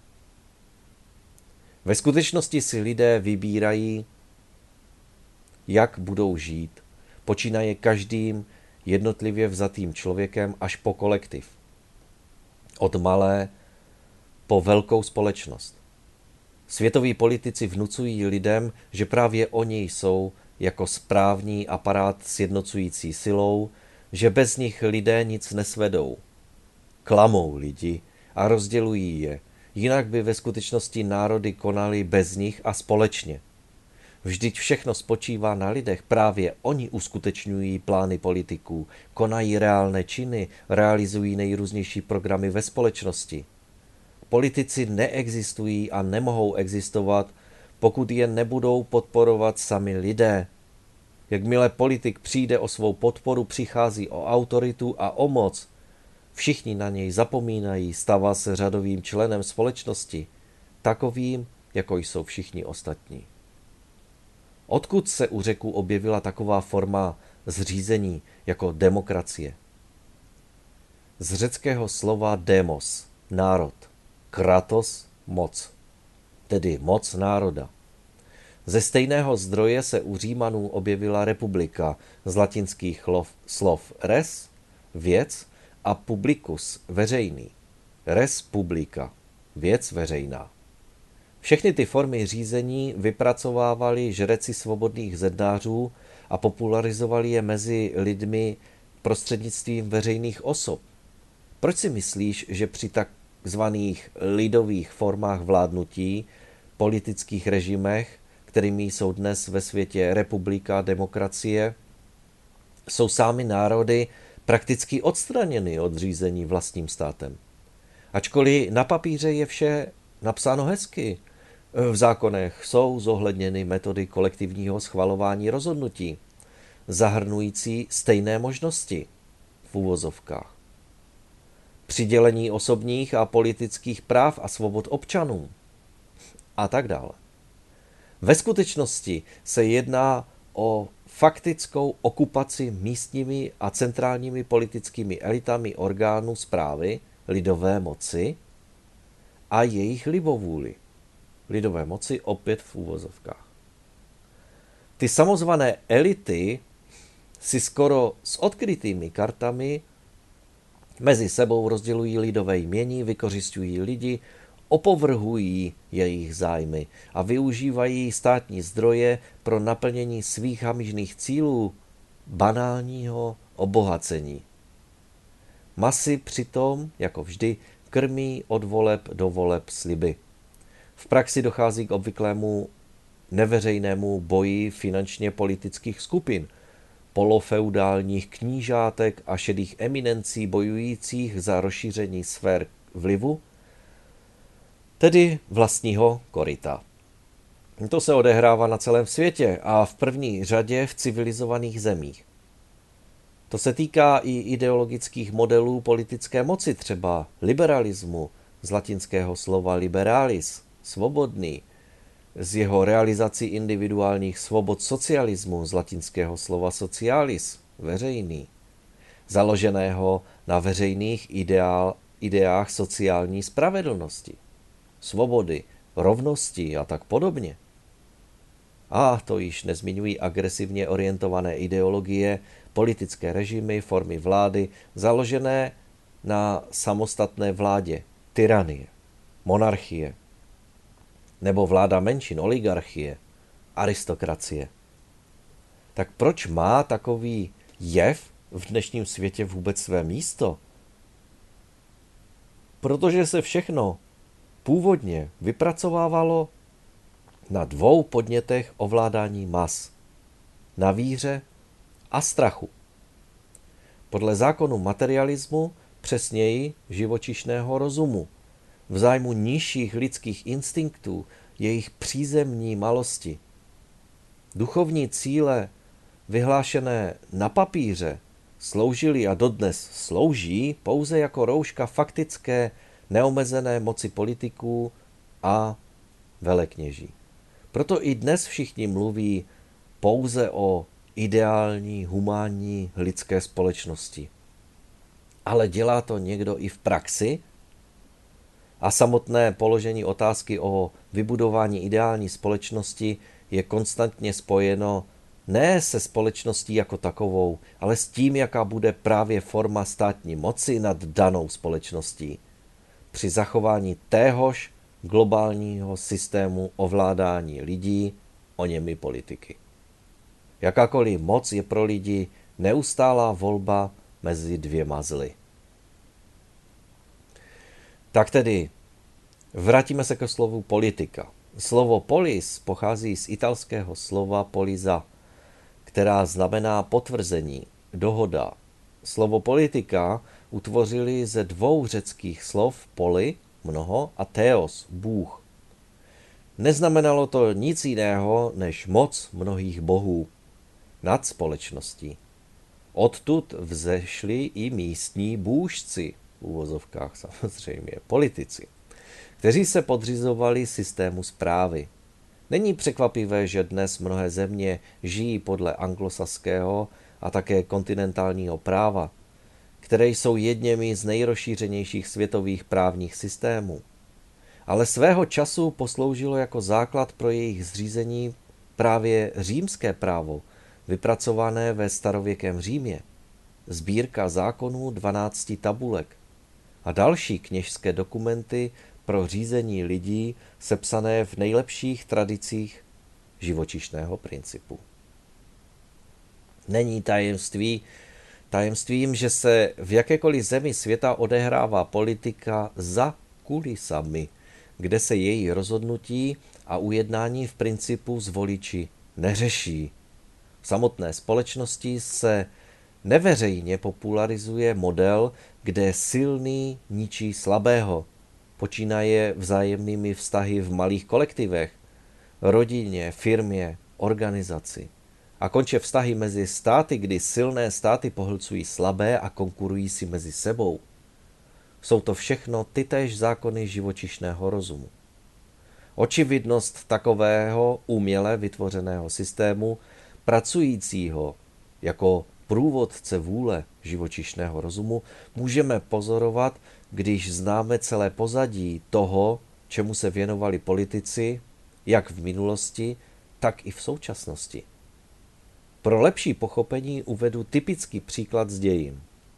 Ve skutečnosti si lidé vybírají, jak budou žít, počínaje každým jednotlivě vzatým člověkem až po kolektiv. Od malé po velkou společnost. Světoví politici vnucují lidem, že právě oni jsou jako správní aparát sjednocující silou, že bez nich lidé nic nesvedou. Klamou lidi a rozdělují je, jinak by ve skutečnosti národy konaly bez nich a společně. Vždyť všechno spočívá na lidech, právě oni uskutečňují plány politiků, konají reálné činy, realizují nejrůznější programy ve společnosti. Politici neexistují a nemohou existovat, pokud je nebudou podporovat sami lidé. Jakmile politik přijde o svou podporu, přichází o autoritu a o moc. Všichni na něj zapomínají, stává se řadovým členem společnosti, takovým, jako jsou všichni ostatní. Odkud se u Řeků objevila taková forma zřízení jako demokracie? Z řeckého slova demos, národ, kratos, moc, tedy moc národa. Ze stejného zdroje se u Římanů objevila republika z latinských slov res, věc, a publicus, veřejný, res publica, věc veřejná. Všechny ty formy řízení vypracovávali žreci svobodných zednářů a popularizovali je mezi lidmi prostřednictvím veřejných osob. Proč si myslíš, že při takzvaných lidových formách vládnutí, politických režimech, kterými jsou dnes ve světě republika, demokracie, jsou sami národy prakticky odstraněny od řízení vlastním státem? Ačkoliv na papíře je vše napsáno hezky, v zákonech jsou zohledněny metody kolektivního schvalování rozhodnutí, zahrnující stejné možnosti v uvozovkách. Přidělení osobních a politických práv a svobod občanům a tak dále. Ve skutečnosti se jedná o faktickou okupaci místními a centrálními politickými elitami orgánů správy, lidové moci a jejich libovůli. Lidové moci opět v úvozovkách. Ty samozvané elity si skoro s odkrytými kartami mezi sebou rozdělují lidové jmění, vykořisťují lidi, opovrhují jejich zájmy a využívají státní zdroje pro naplnění svých hamižných cílů, banálního obohacení. Masy přitom, jako vždy, krmí od voleb do voleb sliby. V praxi dochází k obvyklému neveřejnému boji finančně politických skupin, polofeudálních knížátek a šedých eminencí bojujících za rozšíření sfér vlivu, tedy vlastního koryta. To se odehrává na celém světě a v první řadě v civilizovaných zemích. To se týká i ideologických modelů politické moci, třeba liberalismu, z latinského slova liberalis, svobodný, z jeho realizací individuálních svobod socialismu, z latinského slova socialis, veřejný, založeného na veřejných ideál, ideách sociální spravedlnosti, svobody, rovnosti a tak podobně. A to již nezmiňují agresivně orientované ideologie, politické režimy, formy vlády, založené na samostatné vládě, tyranie, monarchie, nebo vláda menšin, oligarchie, aristokracie. Tak proč má takový jev v dnešním světě vůbec své místo? Protože se všechno původně vypracovávalo na dvou podnětech ovládání mas. Na víře a strachu. Podle zákonu materialismu, přesněji živočišného rozumu, v zájmu nižších lidských instinktů, jejich přízemní malosti. Duchovní cíle, vyhlášené na papíře, sloužily a dodnes slouží pouze jako rouška faktické, neomezené moci politiků a velekněží. Proto i dnes všichni mluví pouze o ideální, humánní lidské společnosti. Ale dělá to někdo i v praxi? A samotné položení otázky o vybudování ideální společnosti je konstantně spojeno ne se společností jako takovou, ale s tím, jaká bude právě forma státní moci nad danou společností při zachování téhož globálního systému ovládání lidí oněmi politiky. Jakákoliv moc je pro lidi neustálá volba mezi dvěma zly. Tak tedy, vrátíme se ke slovu politika. Slovo polis pochází z italského slova polisa, která znamená potvrzení, dohoda. Slovo politika utvořili ze dvou řeckých slov poli, mnoho, a theos, Bůh. Neznamenalo to nic jiného než moc mnohých bohů nad společností. Odtud vzešli i místní bůžci, v uvozovkách samozřejmě, politici, kteří se podřizovali systému správy. Není překvapivé, že dnes mnohé země žijí podle anglosaského a také kontinentálního práva, které jsou jedněmi z nejrozšířenějších světových právních systémů. Ale svého času posloužilo jako základ pro jejich zřízení právě římské právo, vypracované ve starověkém Římě, sbírka zákonů dvanácti tabulek a další kněžské dokumenty pro řízení lidí sepsané v nejlepších tradicích živočišného principu. Není tajemství, tajemstvím, že se v jakékoliv zemi světa odehrává politika za kulisami, kde se její rozhodnutí a ujednání v principu s voliči neřeší. V samotné společnosti se neveřejně popularizuje model, kde silný ničí slabého, počínaje vzájemnými vztahy v malých kolektivech, rodině, firmě, organizaci a konče vztahy mezi státy, kdy silné státy pohlcují slabé a konkurují si mezi sebou. Jsou to všechno tytéž zákony živočišného rozumu. Očividnost takového uměle vytvořeného systému, pracujícího jako průvodce vůle živočišného rozumu, můžeme pozorovat, když známe celé pozadí toho, čemu se věnovali politici, jak v minulosti, tak i v současnosti. Pro lepší pochopení uvedu typický příklad z dějin.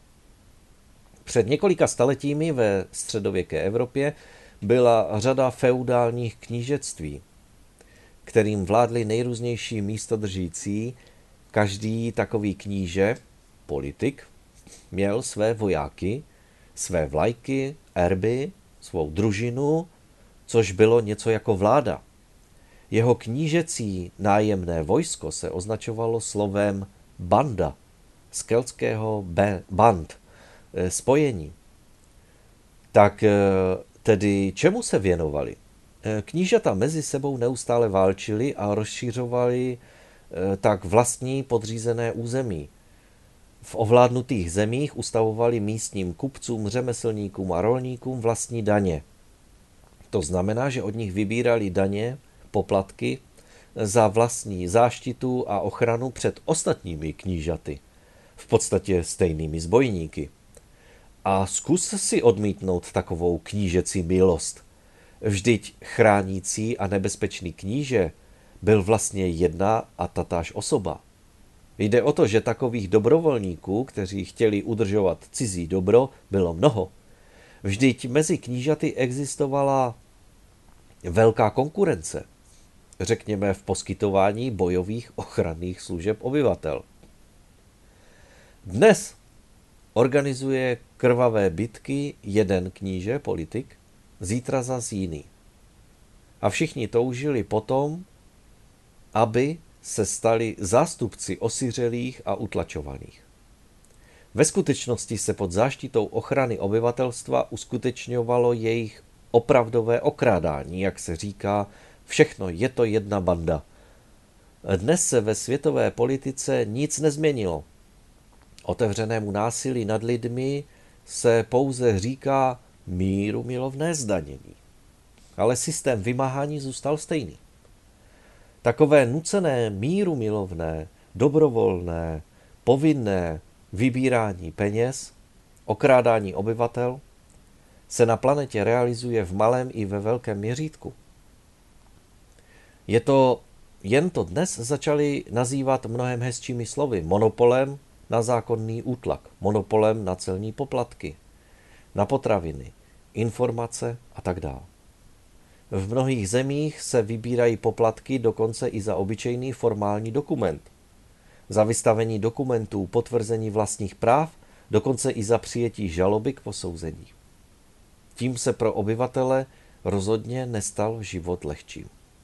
Před několika staletími ve středověké Evropě byla řada feudálních knížectví, kterým vládli nejrůznější místodržící. Každý takový kníže, politik, měl své vojáky, své vlajky, erby, svou družinu, což bylo něco jako vláda. Jeho knížecí nájemné vojsko se označovalo slovem banda, z keltského band, spojení. Tak tedy čemu se věnovali? Knížata mezi sebou neustále válčili a rozšiřovali tak vlastní podřízené území. V ovládnutých zemích ustavovali místním kupcům, řemeslníkům a rolníkům vlastní daně. To znamená, že od nich vybírali daně, poplatky za vlastní záštitu a ochranu před ostatními knížaty, v podstatě stejnými zbojníky. A zkus si odmítnout takovou knížecí milost. Vždyť chránící a nebezpečný kníže byl vlastně jedna a tatáž osoba. Jde o to, že takových dobrovolníků, kteří chtěli udržovat cizí dobro, bylo mnoho. Vždyť mezi knížaty existovala velká konkurence, řekněme v poskytování bojových ochranných služeb obyvatel. Dnes organizuje krvavé bitky jeden kníže, politik, zítra zas jiný. A všichni toužili potom, aby se stali zástupci osiřelých a utlačovaných. Ve skutečnosti se pod záštitou ochrany obyvatelstva uskutečňovalo jejich opravdové okrádání, jak se říká, všechno je to jedna banda. Dnes se ve světové politice nic nezměnilo. Otevřenému násilí nad lidmi se pouze říká míru milovné zdanění. Ale systém vymáhání zůstal stejný. Takové nucené míru milovné, dobrovolné, povinné vybírání peněz, okrádání obyvatel se na planetě realizuje v malém i ve velkém měřítku. Je to, jen to dnes začali nazývat mnohem hezčími slovy, monopolem na zákonný útlak, monopolem na celní poplatky, na potraviny, informace a tak dále. V mnohých zemích se vybírají poplatky dokonce i za obyčejný formální dokument. Za vystavení dokumentů, potvrzení vlastních práv, dokonce i za přijetí žaloby k posouzení. Tím se pro obyvatele rozhodně nestal život lehčím.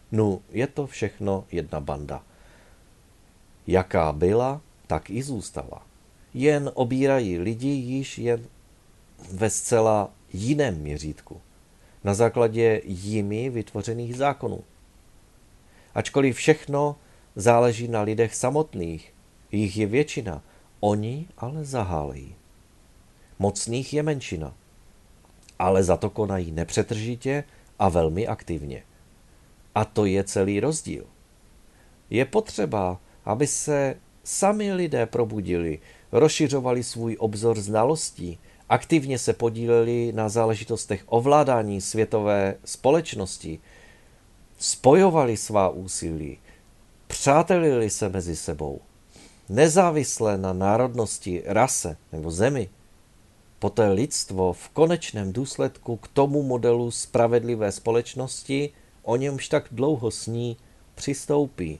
No, je to všechno jedna banda. Jaká byla, tak i zůstala. Jen obírají lidi již jen ve zcela jiném měřítku, na základě jimi vytvořených zákonů. Ačkoliv všechno záleží na lidech samotných, jich je většina, oni ale zahálejí. Mocných je menšina, ale za to konají nepřetržitě a velmi aktivně. A to je celý rozdíl. Je potřeba, aby se sami lidé probudili, rozšiřovali svůj obzor znalostí, aktivně se podíleli na záležitostech ovládání světové společnosti, spojovali svá úsilí, přátelili se mezi sebou, nezávisle na národnosti, rase nebo zemi. Poté lidstvo v konečném důsledku k tomu modelu spravedlivé společnosti, o němž tak dlouho sní, přistoupí.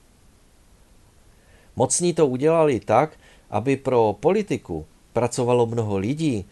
Mocní to udělali tak, aby pro politiku pracovalo mnoho lidí,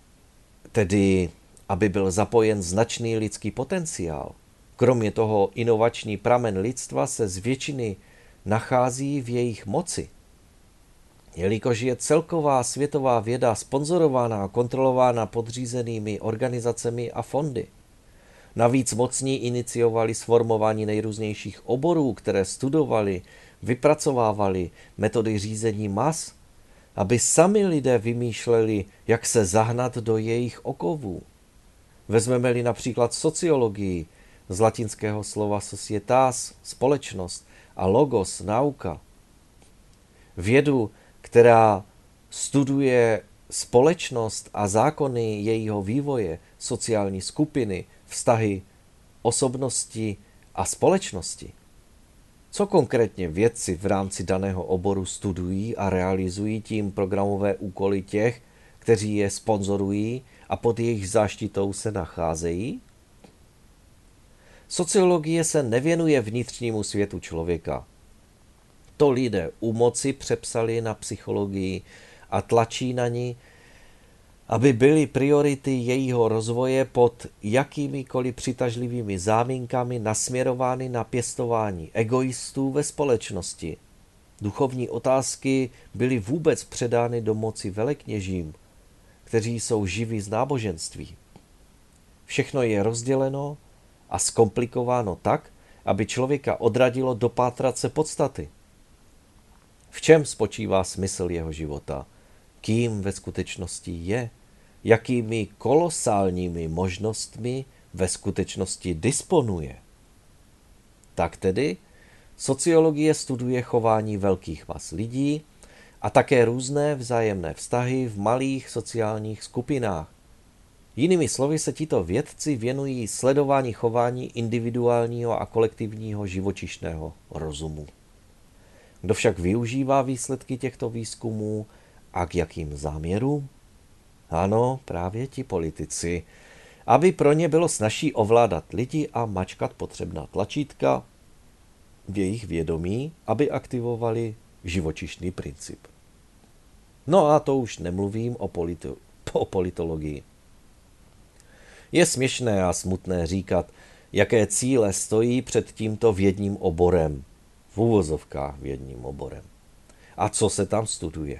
tedy aby byl zapojen značný lidský potenciál. Kromě toho inovační pramen lidstva se z většiny nachází v jejich moci. Jelikož je celková světová věda sponzorována a kontrolována podřízenými organizacemi a fondy. Navíc mocní iniciovali sformování nejrůznějších oborů, které studovali, vypracovávali metody řízení mas, aby sami lidé vymýšleli, jak se zahnat do jejich okovů. Vezmeme-li například sociologii, z latinského slova societas, společnost, a logos, nauka. Vědu, která studuje společnost a zákony jejího vývoje, sociální skupiny, vztahy, osobnosti a společnosti. Co konkrétně vědci v rámci daného oboru studují a realizují tím programové úkoly těch, kteří je sponzorují a pod jejich záštitou se nacházejí? Sociologie se nevěnuje vnitřnímu světu člověka. To lidé u moci přepsali na psychologii a tlačí na ní, aby byly priority jejího rozvoje pod jakýmikoliv přitažlivými záminkami nasměrovány na pěstování egoistů ve společnosti. Duchovní otázky byly vůbec předány do moci velekněžím, kteří jsou živí z náboženství. Všechno je rozděleno a zkomplikováno tak, aby člověka odradilo dopátrat se podstaty. V čem spočívá smysl jeho života? Kým ve skutečnosti je? Jakými kolosálními možnostmi ve skutečnosti disponuje? Tak tedy, sociologie studuje chování velkých mas lidí a také různé vzájemné vztahy v malých sociálních skupinách. Jinými slovy se tito vědci věnují sledování chování individuálního a kolektivního živočišného rozumu. Kdo však využívá výsledky těchto výzkumů a k jakým záměrům? Ano, právě ti politici, aby pro ně bylo snazší ovládat lidi a mačkat potřebná tlačítka v jejich vědomí, aby aktivovali živočišný princip. No a to už nemluvím o, politi- o politologii. Je směšné a smutné říkat, jaké cíle stojí před tímto vědním oborem, v uvozovkách vědním oborem. A co se tam studuje?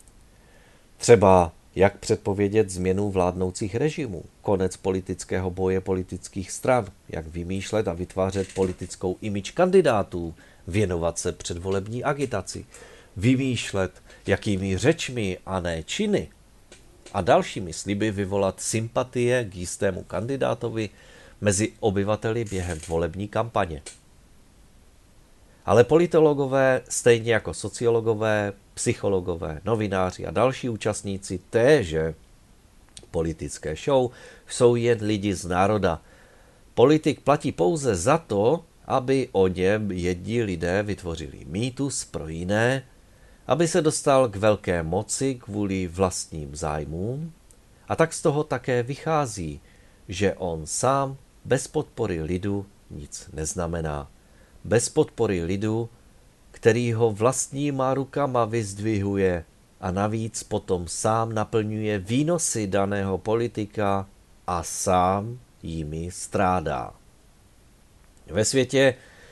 Třeba jak předpovědět změnu vládnoucích režimů, konec politického boje politických stran, jak vymýšlet a vytvářet politickou image kandidátů, věnovat se předvolební agitaci, vymýšlet, jakými řečmi a ne činy a dalšími sliby vyvolat sympatie k jistému kandidátovi mezi obyvateli během volební kampaně. Ale politologové, stejně jako sociologové, psychologové, novináři a další účastníci téže politické show jsou jen lidi z národa. Politik platí pouze za to, aby o něm jedni lidé vytvořili mýtus pro jiné, aby se dostal k velké moci kvůli vlastním zájmům, a tak z toho také vychází, že on sám bez podpory lidu nic neznamená. Bez podpory lidu, který ho vlastníma rukama vyzdvihuje a navíc potom sám naplňuje výnosy daného politika a sám jimi strádá. Ve světě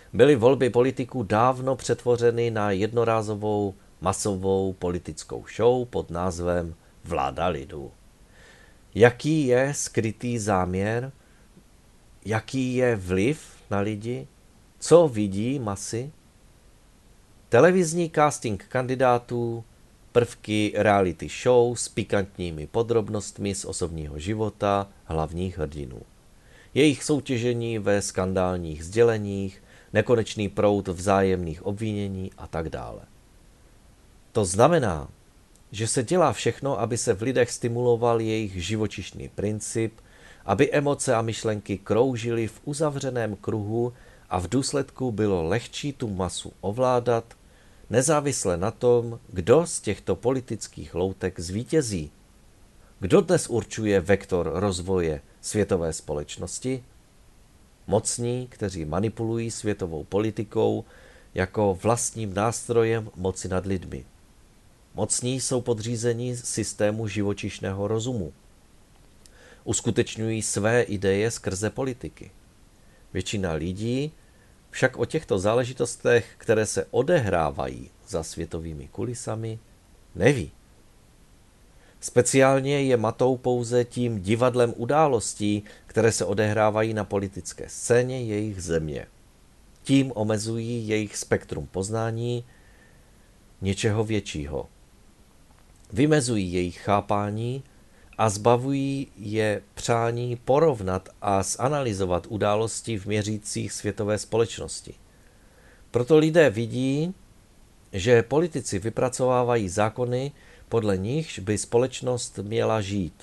byly volby politiků dávno přetvořeny na jednorázovou masovou politickou show pod názvem Vláda lidu. Jaký je skrytý záměr? Jaký je vliv na lidi? Co vidí masy? Televizní casting kandidátů, prvky reality show s pikantními podrobnostmi z osobního života hlavních hrdinů. Jejich soutěžení ve skandálních sděleních, nekonečný proud vzájemných obvinění a tak dále. To znamená, že se dělá všechno, aby se v lidech stimuloval jejich živočišný princip, aby emoce a myšlenky kroužily v uzavřeném kruhu a v důsledku bylo lehčí tu masu ovládat, nezávisle na tom, kdo z těchto politických loutek zvítězí. Kdo dnes určuje vektor rozvoje světové společnosti? Mocní, kteří manipulují světovou politikou jako vlastním nástrojem moci nad lidmi. Mocní jsou podřízení systému živočišného rozumu. Uskutečňují své ideje skrze politiky. Většina lidí však o těchto záležitostech, které se odehrávají za světovými kulisami, neví. Speciálně je matou pouze tím divadlem událostí, které se odehrávají na politické scéně jejich země. Tím omezují jejich spektrum poznání něčeho většího. Vymezují jejich chápání a zbavují je přání porovnat a zanalyzovat události v měřících světové společnosti. Proto lidé vidí, že politici vypracovávají zákony, podle nichž by společnost měla žít.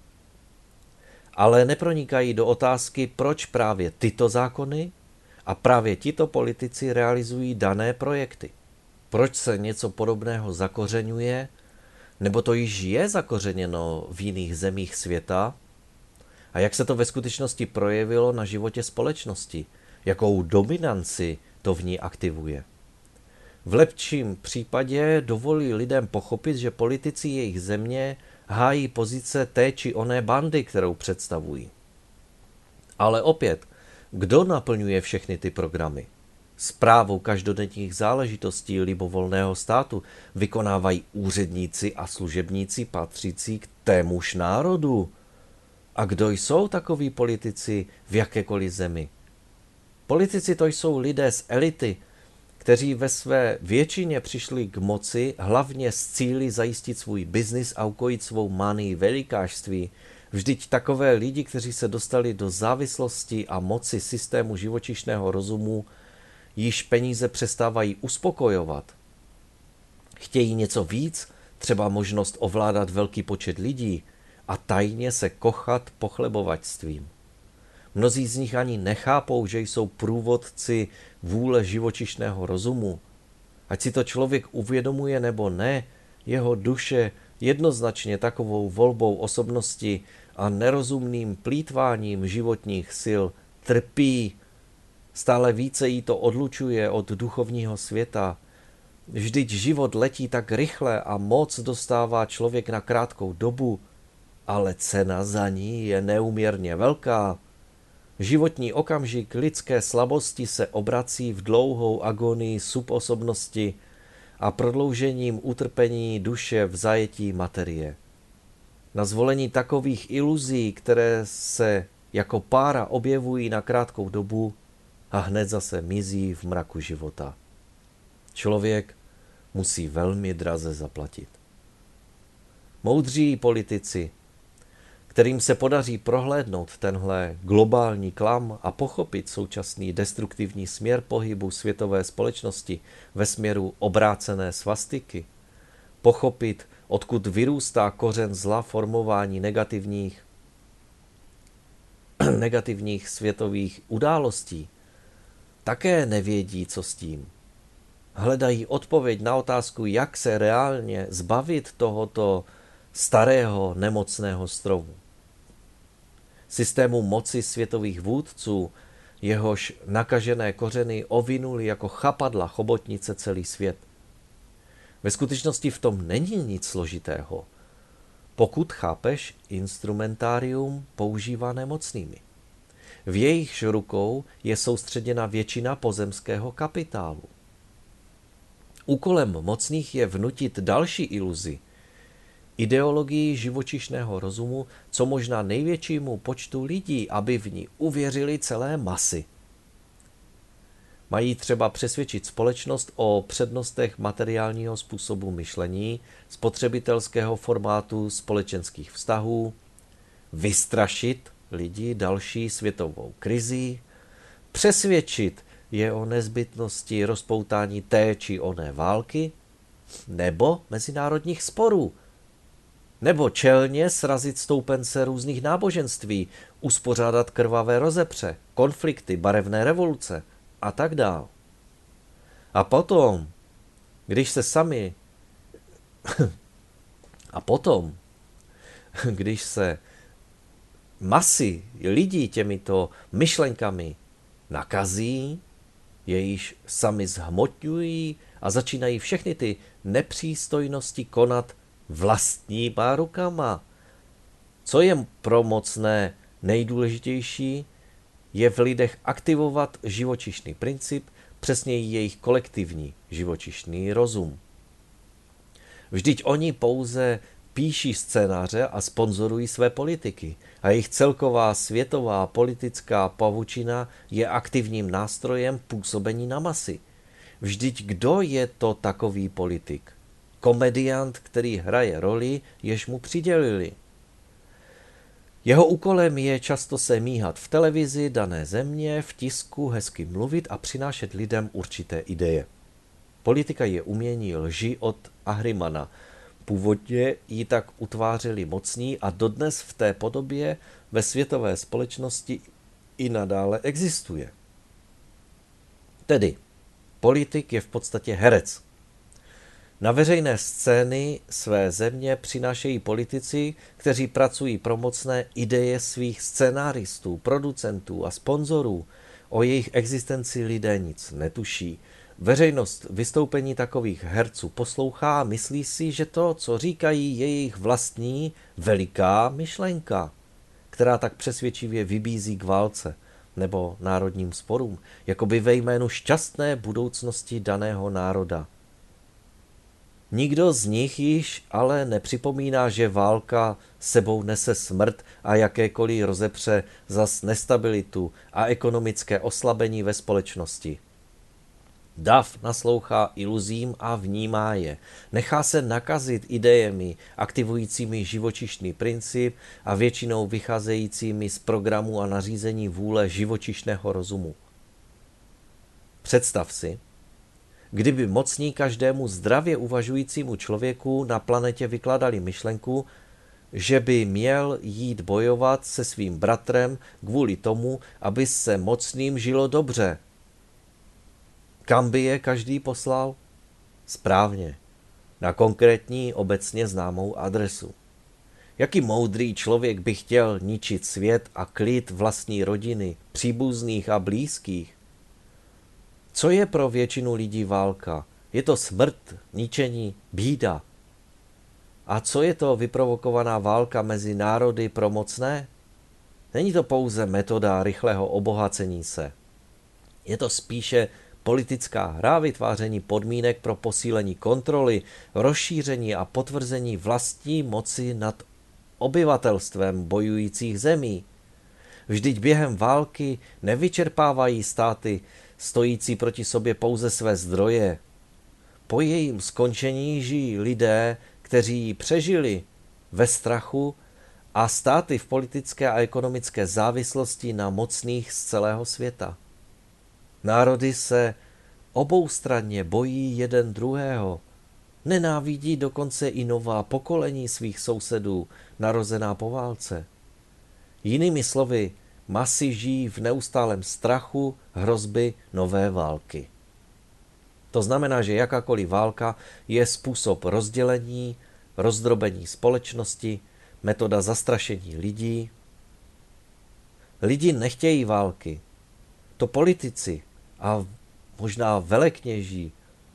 Ale nepronikají do otázky, proč právě tyto zákony a právě tito politici realizují dané projekty. Proč se něco podobného zakořeňuje, nebo to již je zakořeněno v jiných zemích světa? A jak se to ve skutečnosti projevilo na životě společnosti? Jakou dominanci to v ní aktivuje? V lepším případě dovolí lidem pochopit, že politici jejich země hájí pozice té či oné bandy, kterou představují. Ale opět, kdo naplňuje všechny ty programy? Správu každodenních záležitostí libovolného státu vykonávají úředníci a služebníci patřící k témuž národu. A kdo jsou takoví politici v jakékoliv zemi? Politici to jsou lidé z elity, kteří ve své většině přišli k moci hlavně s cíli zajistit svůj biznis a ukojit svou manii velikářství. Vždyť takové lidi, kteří se dostali do závislosti a moci systému živočišného rozumu, již peníze přestávají uspokojovat. Chtějí něco víc, třeba možnost ovládat velký počet lidí a tajně se kochat pochlebovačstvím. Mnozí z nich ani nechápou, že jsou průvodci vůle živočišného rozumu. Ať si to člověk uvědomuje nebo ne, jeho duše jednoznačně takovou volbou osobnosti a nerozumným plýtváním životních sil trpí. Stále více jí to odlučuje od duchovního světa. Vždyť život letí tak rychle a moc dostává člověk na krátkou dobu, ale cena za ní je neúměrně velká. Životní okamžik lidské slabosti se obrací v dlouhou agonii subosobnosti a prodloužením utrpení duše v zajetí materie. Na zvolení takových iluzí, které se jako pára objevují na krátkou dobu a hned zase mizí v mraku života. Člověk musí velmi draze zaplatit. Moudří politici, kterým se podaří prohlédnout tenhle globální klam a pochopit současný destruktivní směr pohybu světové společnosti ve směru obrácené svastiky, pochopit, odkud vyrůstá kořen zla formování negativních, negativních světových událostí, také nevědí, co s tím. Hledají odpověď na otázku, jak se reálně zbavit tohoto starého nemocného stromu. Systému moci světových vůdců, jehož nakažené kořeny ovinuli jako chapadla chobotnice celý svět. Ve skutečnosti v tom není nic složitého, pokud chápeš instrumentárium používané mocnými. V jejichž rukou je soustředěna většina pozemského kapitálu. Úkolem mocných je vnutit další iluzi, ideologii živočišného rozumu, co možná největšímu počtu lidí, aby v ní uvěřili celé masy. Mají třeba přesvědčit společnost o přednostech materiálního způsobu myšlení, spotřebitelského formátu společenských vztahů, vystrašit lidi další světovou krizí, přesvědčit je o nezbytnosti rozpoutání té či oné války nebo mezinárodních sporů, nebo čelně srazit stoupence různých náboženství, uspořádat krvavé rozepře, konflikty, barevné revoluce a tak dál. A potom, když se sami a potom, když se masy lidí těmito myšlenkami nakazí, jejíž sami zhmotňují a začínají všechny ty nepřístojnosti konat vlastníma rukama. Co je pro mocné nejdůležitější, je v lidech aktivovat živočišný princip, přesněji jejich kolektivní živočišný rozum. Vždyť oni pouze píší scénáře a sponzorují své politiky a jejich celková světová politická pavučina je aktivním nástrojem působení na masy. Vždyť kdo je to takový politik? Komediant, který hraje roli, jež mu přidělili. Jeho úkolem je často se míhat v televizi dané země, v tisku, hezky mluvit a přinášet lidem určité ideje. Politika je umění lži od Ahrimana. Původně ji tak utvářeli mocní a dodnes v té podobě ve světové společnosti i nadále existuje. Tedy, politik je v podstatě herec. Na veřejné scény své země přinášejí politici, kteří pracují pro mocné ideje svých scénáristů, producentů a sponzorů. O jejich existenci lidé nic netuší. Veřejnost vystoupení takových herců poslouchá a myslí si, že to, co říkají, je jejich vlastní veliká myšlenka, která tak přesvědčivě vybízí k válce nebo národním sporům, jakoby ve jménu šťastné budoucnosti daného národa. Nikdo z nich již ale nepřipomíná, že válka sebou nese smrt a jakékoliv rozepře zas nestabilitu a ekonomické oslabení ve společnosti. Dav naslouchá iluzím a vnímá je. Nechá se nakazit idejemi, aktivujícími živočišný princip a většinou vycházejícími z programu a nařízení vůle živočišného rozumu. Představ si, kdyby mocní každému zdravě uvažujícímu člověku na planetě vykládali myšlenku, že by měl jít bojovat se svým bratrem kvůli tomu, aby se mocným žilo dobře. Kam by je každý poslal? Správně, na konkrétní obecně známou adresu. Jaký moudrý člověk by chtěl ničit svět a klid vlastní rodiny, příbuzných a blízkých? Co je pro většinu lidí válka? Je to smrt, ničení, bída. A co je to vyprovokovaná válka mezi národy pro mocné? Není to pouze metoda rychlého obohacení se. Je to spíše politická hra vytváření podmínek pro posílení kontroly, rozšíření a potvrzení vlastní moci nad obyvatelstvem bojujících zemí. Vždyť během války nevyčerpávají státy stojící proti sobě pouze své zdroje. Po jejím skončení žijí lidé, kteří ji přežili ve strachu a státy v politické a ekonomické závislosti na mocných z celého světa. Národy se oboustranně bojí jeden druhého. Nenávidí dokonce i nová pokolení svých sousedů, narozená po válce. Jinými slovy, masy žijí v neustálém strachu hrozby nové války. To znamená, že jakákoliv válka je způsob rozdělení, rozdrobení společnosti, metoda zastrašení lidí. Lidi nechtějí války. To politici a možná velekněží.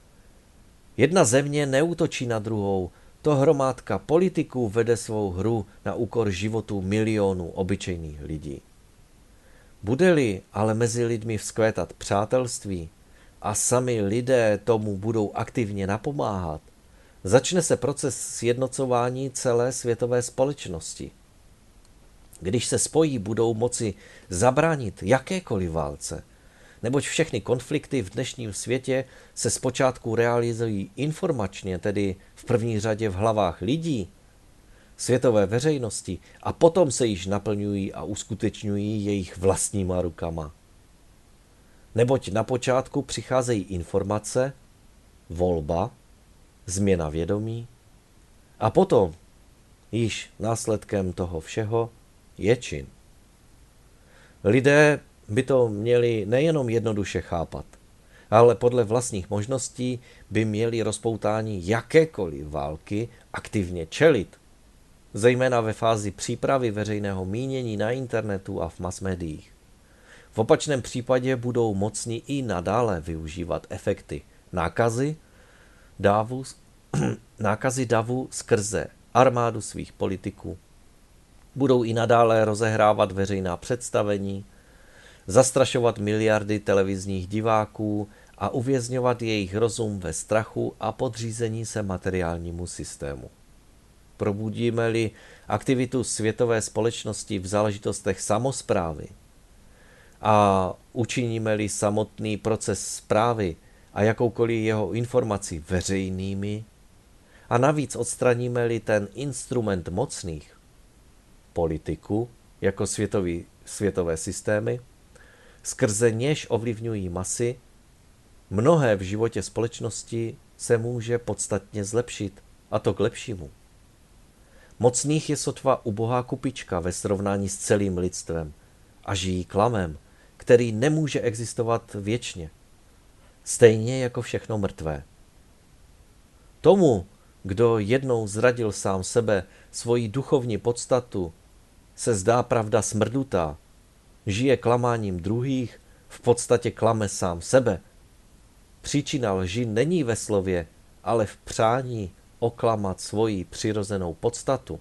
Jedna země neútočí na druhou, to hromádka politiků vede svou hru na úkor životů milionů obyčejných lidí. Bude-li ale mezi lidmi vzkvétat přátelství a sami lidé tomu budou aktivně napomáhat, začne se proces sjednocování celé světové společnosti. Když se spojí, budou moci zabránit jakékoliv válce, neboť všechny konflikty v dnešním světě se zpočátku realizují informačně, tedy v první řadě v hlavách lidí, světové veřejnosti, a potom se již naplňují a uskutečňují jejich vlastníma rukama. Neboť na počátku přicházejí informace, volba, změna vědomí a potom, již následkem toho všeho, je čin. Lidé by to měli nejenom jednoduše chápat, ale podle vlastních možností by měli rozpoutání jakékoliv války aktivně čelit, zejména ve fázi přípravy veřejného mínění na internetu a v masmédiích. V opačném případě budou mocní i nadále využívat efekty nákazy davu, nákazy davu skrze armádu svých politiků. Budou i nadále rozehrávat veřejná představení, zastrašovat miliardy televizních diváků a uvězňovat jejich rozum ve strachu a podřízení se materiálnímu systému. Probudíme-li aktivitu světové společnosti v záležitostech samosprávy a učiníme-li samotný proces správy a jakoukoliv jeho informaci veřejnými a navíc odstraníme-li ten instrument mocných, politiku, jako světový, světové systémy, skrze něž ovlivňují masy, mnohé v životě společnosti se může podstatně zlepšit, a to k lepšímu. Mocných je sotva ubohá kupička ve srovnání s celým lidstvem a žijí klamem, který nemůže existovat věčně, stejně jako všechno mrtvé. Tomu, kdo jednou zradil sám sebe, svoji duchovní podstatu, se zdá pravda smrdutá, žije klamáním druhých, v podstatě klame sám sebe. Příčina lži není ve slově, ale v přání oklamat svoji přirozenou podstatu.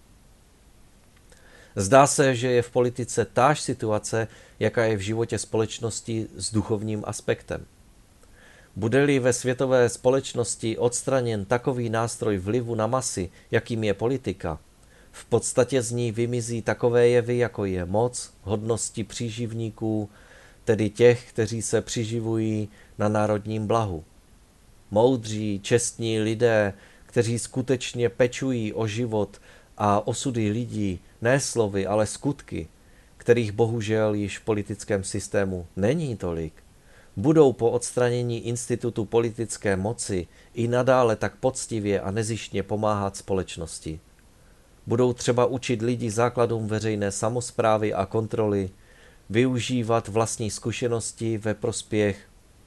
Zdá se, že je v politice táž situace, jaká je v životě společnosti s duchovním aspektem. Bude-li ve světové společnosti odstraněn takový nástroj vlivu na masy, jakým je politika, v podstatě z ní vymizí takové jevy, jako je moc, hodnosti příživníků, tedy těch, kteří se přiživují na národním blahu. Moudří, čestní lidé, kteří skutečně pečují o život a osudy lidí, ne slovy, ale skutky, kterých bohužel již v politickém systému není tolik, budou po odstranění institutu politické moci i nadále tak poctivě a nezištně pomáhat společnosti. Budou třeba učit lidi základům veřejné samosprávy a kontroly, využívat vlastní zkušenosti ve prospěch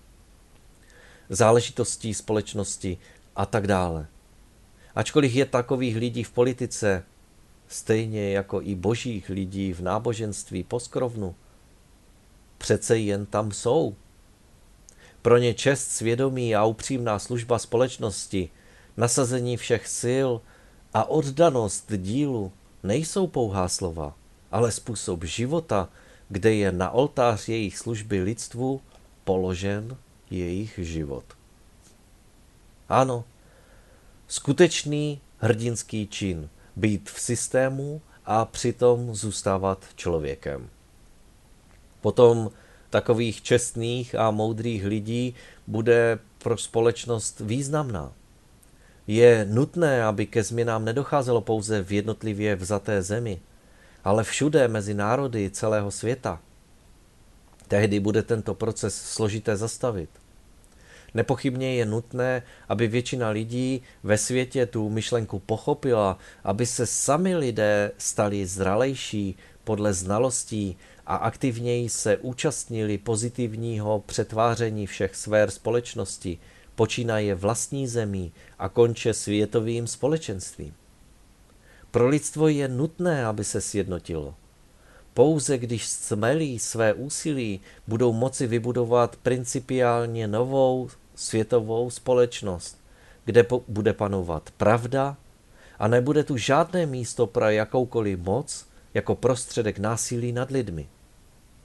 záležitostí společnosti a tak dále. Ačkoliv je takových lidí v politice, stejně jako i božích lidí v náboženství poskrovnu, přece jen tam jsou. Pro ně čest, svědomí a upřímná služba společnosti, nasazení všech sil a oddanost dílu nejsou pouhá slova, ale způsob života, kde je na oltář jejich služby lidstvu položen jejich život. Ano, skutečný hrdinský čin, být v systému a přitom zůstávat člověkem. Potom takových čestných a moudrých lidí bude pro společnost významná. Je nutné, aby ke změnám nedocházelo pouze v jednotlivě vzaté zemi, ale všude mezi národy celého světa. Tehdy bude tento proces složité zastavit. Nepochybně je nutné, aby většina lidí ve světě tu myšlenku pochopila, aby se sami lidé stali zralejší podle znalostí a aktivněji se účastnili pozitivního přetváření všech sfér společnosti, počínaje vlastní zemí a konče světovým společenstvím. Pro lidstvo je nutné, aby se sjednotilo. Pouze když stmelí své úsilí, budou moci vybudovat principiálně novou světovou společnost, kde po- bude panovat pravda a nebude tu žádné místo pro jakoukoliv moc jako prostředek násilí nad lidmi.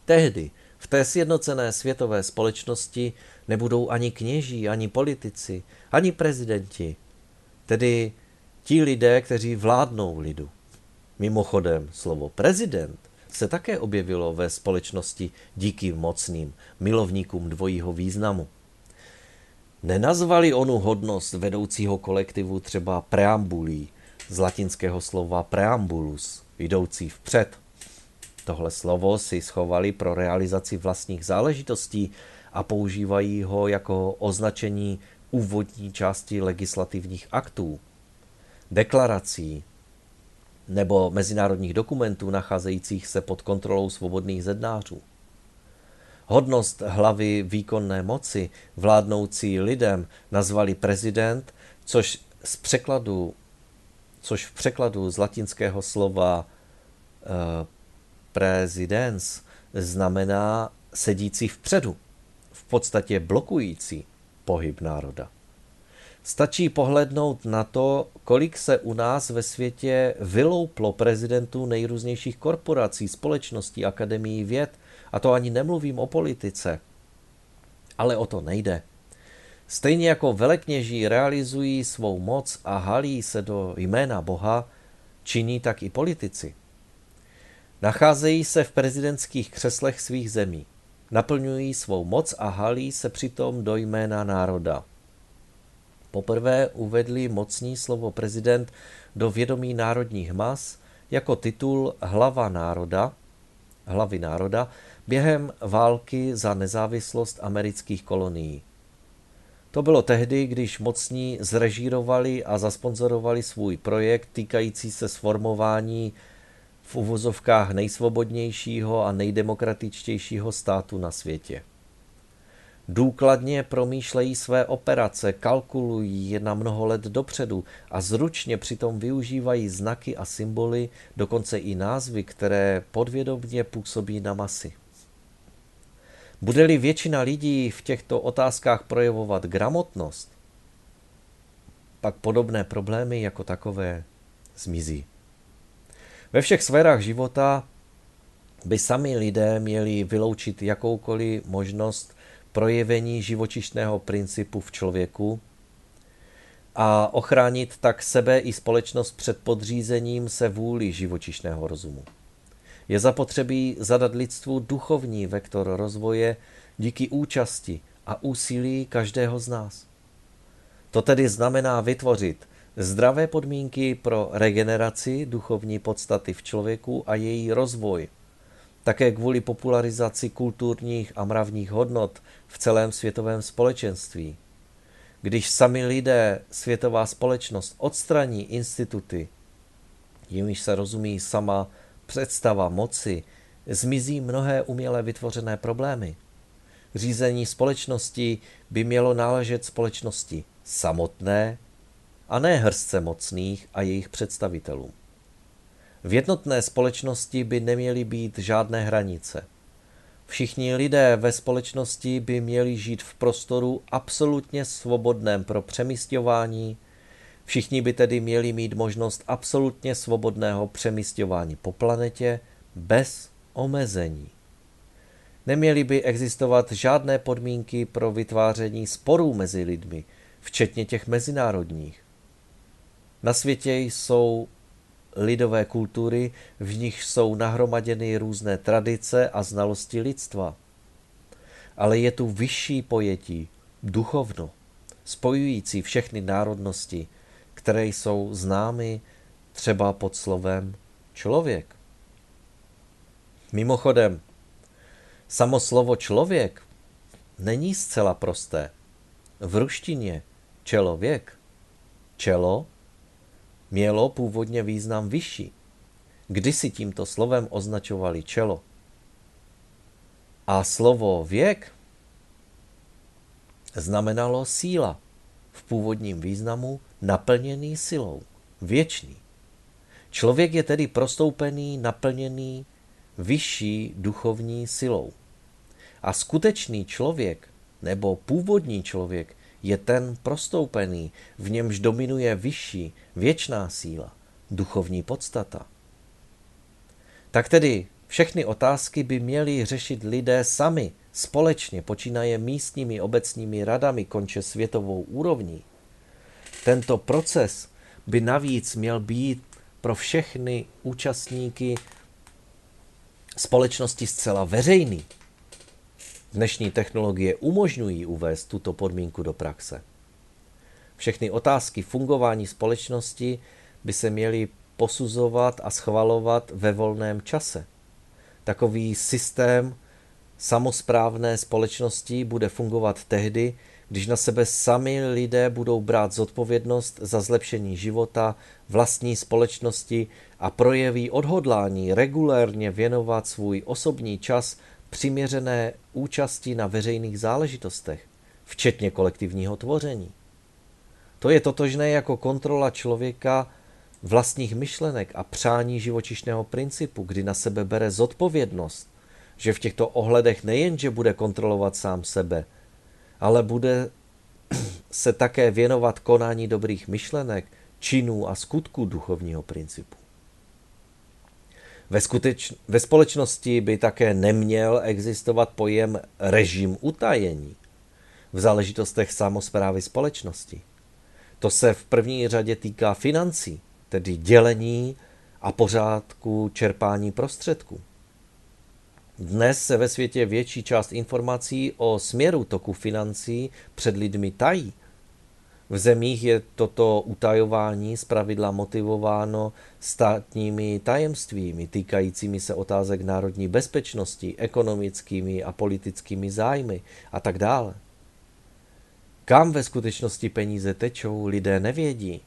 Tehdy v té sjednocené světové společnosti nebudou ani kněží, ani politici, ani prezidenti, tedy ti lidé, kteří vládnou lidu. Mimochodem, slovo prezident se také objevilo ve společnosti díky mocným milovníkům dvojího významu. Nenazvali onu hodnost vedoucího kolektivu třeba preambulí, z latinského slova preambulus, jdoucí vpřed. Tohle slovo si schovali pro realizaci vlastních záležitostí a používají ho jako označení úvodní části legislativních aktů, deklarací nebo mezinárodních dokumentů nacházejících se pod kontrolou svobodných zednářů. Hodnost hlavy výkonné moci vládnoucí lidem nazvali prezident, což, z překladu, což v překladu z latinského slova uh, prezidens znamená sedící vpředu, v podstatě blokující pohyb národa. Stačí pohlednout na to, kolik se u nás ve světě vylouplo prezidentů nejrůznějších korporací, společností, akademií věd, a to ani nemluvím o politice. Ale o to nejde. Stejně jako velekněží realizují svou moc a halí se do jména Boha, činí tak i politici. Nacházejí se v prezidentských křeslech svých zemí. Naplňují svou moc a halí se přitom do jména národa. Poprvé uvedli mocní slovo prezident do vědomí národních mas jako titul hlava národa, hlavy národa během války za nezávislost amerických kolonií. To bylo tehdy, když mocní zrežírovali a zasponzorovali svůj projekt týkající se sformování v uvozovkách nejsvobodnějšího a nejdemokratičtějšího státu na světě. Důkladně promýšlejí své operace, kalkulují je na mnoho let dopředu a zručně přitom využívají znaky a symboly, dokonce i názvy, které podvědomě působí na masy. Bude-li většina lidí v těchto otázkách projevovat gramotnost, pak podobné problémy jako takové zmizí. Ve všech sférách života by sami lidé měli vyloučit jakoukoliv možnost projevení živočišného principu v člověku a ochránit tak sebe i společnost před podřízením se vůli živočišného rozumu. Je zapotřebí zadat lidstvu duchovní vektor rozvoje díky účasti a úsilí každého z nás. To tedy znamená vytvořit zdravé podmínky pro regeneraci duchovní podstaty v člověku a její rozvoj, také kvůli popularizaci kulturních a mravních hodnot v celém světovém společenství. Když sami lidé, světová společnost odstraní instituty, jimiž se rozumí sama představa moci, zmizí mnohé uměle vytvořené problémy. Řízení společnosti by mělo náležet společnosti samotné a ne hrstce mocných a jejich představitelům. V jednotné společnosti by neměly být žádné hranice. Všichni lidé ve společnosti by měli žít v prostoru absolutně svobodném pro přemísťování. Všichni by tedy měli mít možnost absolutně svobodného přemísťování po planetě bez omezení. Neměly by existovat žádné podmínky pro vytváření sporů mezi lidmi, včetně těch mezinárodních. Na světě jsou lidové kultury, v nich jsou nahromaděny různé tradice a znalosti lidstva. Ale je tu vyšší pojetí, duchovno, spojující všechny národnosti, které jsou známy třeba pod slovem člověk. Mimochodem, samo slovo člověk není zcela prosté. V ruštině člověk, čelo, mělo původně význam vyšší. Kdysi tímto slovem označovali čelo. A slovo věk znamenalo síla, v původním významu naplněný silou, věčný. Člověk je tedy prostoupený, naplněný vyšší duchovní silou. A skutečný člověk, nebo původní člověk, je ten prostoupený, v němž dominuje vyšší, věčná síla, duchovní podstata. Tak tedy Všechny otázky by měli řešit lidé sami, společně, počínaje místními obecními radami, konče světovou úrovní. Tento proces by navíc měl být pro všechny účastníky společnosti zcela veřejný. Dnešní technologie umožňují uvést tuto podmínku do praxe. Všechny otázky fungování společnosti by se měly posuzovat a schvalovat ve volném čase. Takový systém samosprávné společnosti bude fungovat tehdy, když na sebe sami lidé budou brát zodpovědnost za zlepšení života, vlastní společnosti a projeví odhodlání regulérně věnovat svůj osobní čas přiměřené účasti na veřejných záležitostech, včetně kolektivního tvoření. To je totožné jako kontrola člověka vlastních myšlenek a přání živočišného principu, kdy na sebe bere zodpovědnost, že v těchto ohledech nejenže bude kontrolovat sám sebe, ale bude se také věnovat konání dobrých myšlenek, činů a skutků duchovního principu. Ve, skuteč... Ve společnosti by také neměl existovat pojem režim utajení v záležitostech samosprávy společnosti. To se v první řadě týká financí, tedy dělení a pořádku čerpání prostředků. Dnes se ve světě větší část informací o směru toku financí před lidmi tají. V zemích je toto utajování zpravidla motivováno státními tajemstvími týkajícími se otázek národní bezpečnosti, ekonomickými a politickými zájmy a tak dále. Kam ve skutečnosti peníze tečou, lidé nevědí.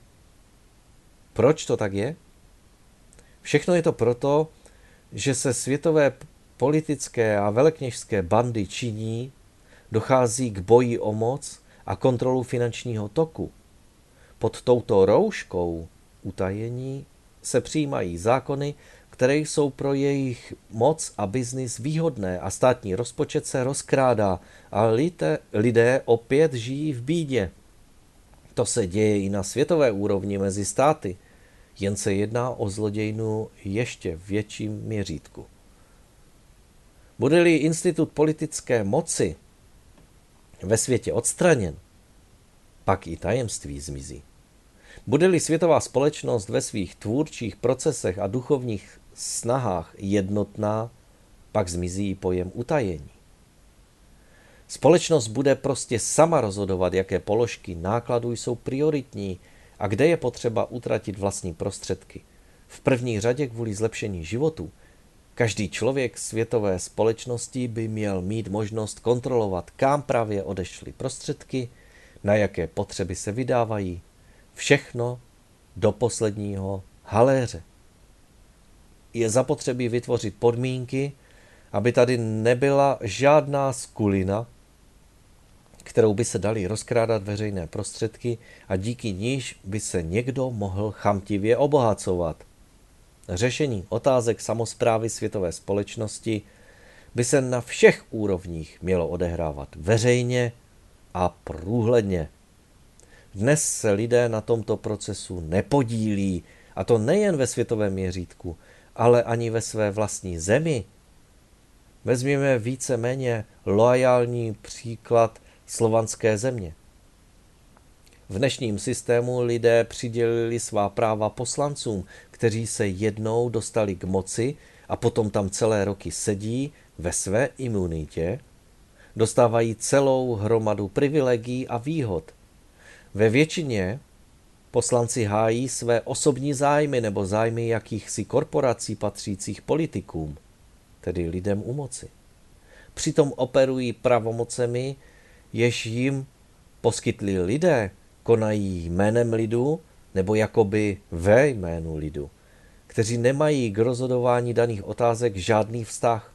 Proč to tak je? Všechno je to proto, že se světové politické a velekněžské bandy činí, dochází k boji o moc a kontrolu finančního toku. Pod touto rouškou utajení se přijímají zákony, které jsou pro jejich moc a biznis výhodné a státní rozpočet se rozkrádá a lidé, lidé opět žijí v bídě. To se děje i na světové úrovni mezi státy, jen se jedná o zlodějnu ještě v větším měřítku. Bude-li institut politické moci ve světě odstraněn, pak i tajemství zmizí. Bude-li světová společnost ve svých tvůrčích procesech a duchovních snahách jednotná, pak zmizí pojem utajení. Společnost bude prostě sama rozhodovat, jaké položky nákladů jsou prioritní a kde je potřeba utratit vlastní prostředky. V první řadě kvůli zlepšení životu. Každý člověk světové společnosti by měl mít možnost kontrolovat, kam právě odešly prostředky, na jaké potřeby se vydávají. Všechno do posledního haléře. Je zapotřebí vytvořit podmínky, aby tady nebyla žádná skulina, kterou by se daly rozkrádat veřejné prostředky a díky níž by se někdo mohl chamtivě obohacovat. Řešení otázek samosprávy světové společnosti by se na všech úrovních mělo odehrávat veřejně a průhledně. Dnes se lidé na tomto procesu nepodílí, a to nejen ve světovém měřítku, ale ani ve své vlastní zemi. Vezměme víceméně loajální příklad slovanské země. V dnešním systému lidé přidělili svá práva poslancům, kteří se jednou dostali k moci a potom tam celé roky sedí ve své imunitě, dostávají celou hromadu privilegií a výhod. Ve většině poslanci hájí své osobní zájmy nebo zájmy jakýchsi korporací patřících politikům, tedy lidem u moci. Přitom operují pravomocemi, jež jim poskytli lidé, konají jménem lidu nebo jakoby ve jménu lidu, kteří nemají k rozhodování daných otázek žádný vztah.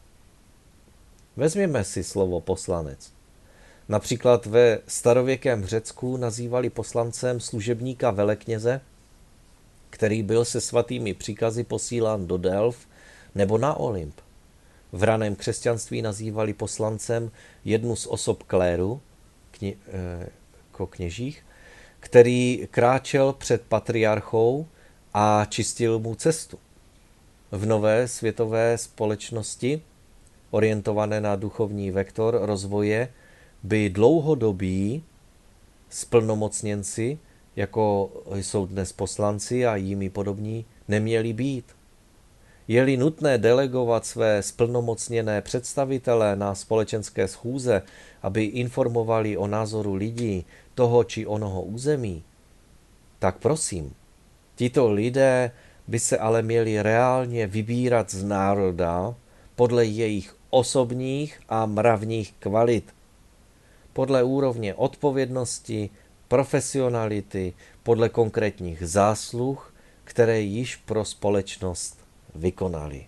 Vezměme si slovo poslanec. Například ve starověkém Řecku nazývali poslancem služebníka velekněze, který byl se svatými příkazy posílán do Delf nebo na Olymp. V raném křesťanství nazývali poslancem jednu z osob kléru, kně, jako kněžích, který kráčel před patriarchou a čistil mu cestu. v nové světové společnosti, orientované na duchovní vektor rozvoje, by dlouhodobí splnomocněnci, jako jsou dnes poslanci a jimi podobní, neměli být. Je-li nutné delegovat své splnomocněné představitele na společenské schůze, aby informovali o názoru lidí toho či onoho území, tak prosím, tito lidé by se ale měli reálně vybírat z národa podle jejich osobních a mravních kvalit, podle úrovně odpovědnosti, profesionality, podle konkrétních zásluh, které již pro společnost vykonali.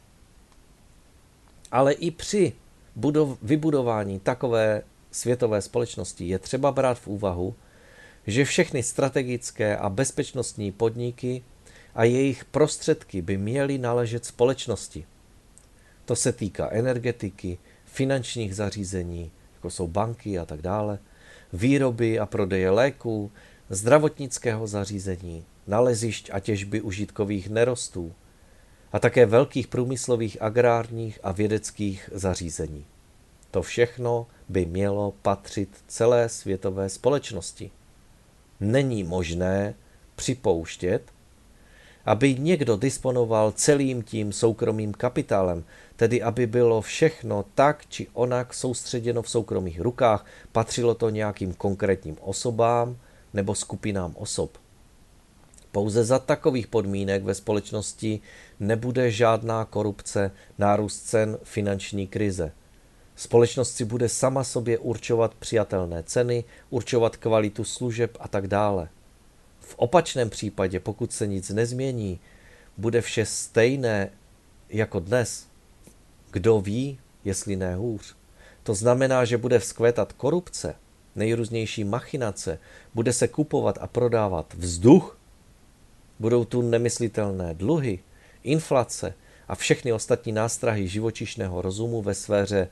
Ale i při budov- vybudování takové světové společnosti je třeba brát v úvahu, že všechny strategické a bezpečnostní podniky a jejich prostředky by měly náležet společnosti. To se týká energetiky, finančních zařízení, jako jsou banky a tak dále, výroby a prodeje léků, zdravotnického zařízení, nalezišť a těžby užitkových nerostů a také velkých průmyslových, agrárních a vědeckých zařízení. To všechno by mělo patřit celé světové společnosti. Není možné připouštět, aby někdo disponoval celým tím soukromým kapitálem, tedy aby bylo všechno tak či onak soustředěno v soukromých rukách, patřilo to nějakým konkrétním osobám nebo skupinám osob. Pouze za takových podmínek ve společnosti nebude žádná korupce, nárůst cen, finanční krize. Společnost si bude sama sobě určovat přijatelné ceny, určovat kvalitu služeb a tak dále. V opačném případě, pokud se nic nezmění, bude vše stejné jako dnes. Kdo ví, jestli ne hůř. To znamená, že bude vzkvétat korupce, nejrůznější machinace, bude se kupovat a prodávat vzduch, budou tu nemyslitelné dluhy, inflace a všechny ostatní nástrahy živočišného rozumu ve sféře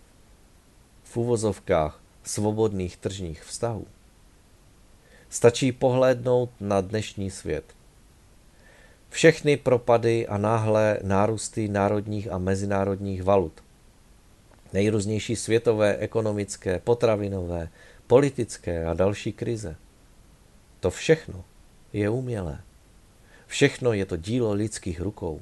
v uvozovkách svobodných tržních vztahů. Stačí pohlédnout na dnešní svět. Všechny propady a náhlé nárůsty národních a mezinárodních valut. Nejrůznější světové, ekonomické, potravinové, politické a další krize. To všechno je umělé. Všechno je to dílo lidských rukou.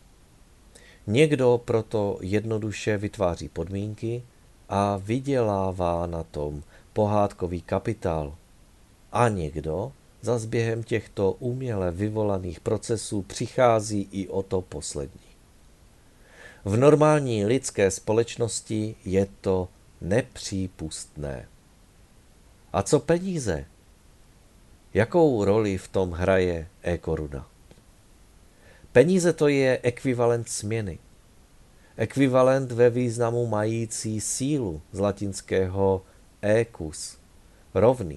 Někdo proto jednoduše vytváří podmínky a vydělává na tom pohádkový kapitál. A někdo zas během těchto uměle vyvolaných procesů přichází i o to poslední. V normální lidské společnosti je to nepřípustné. A co peníze? Jakou roli v tom hraje e-koruna? Peníze to je ekvivalent směny. Ekvivalent ve významu mající sílu z latinského ecus, rovný.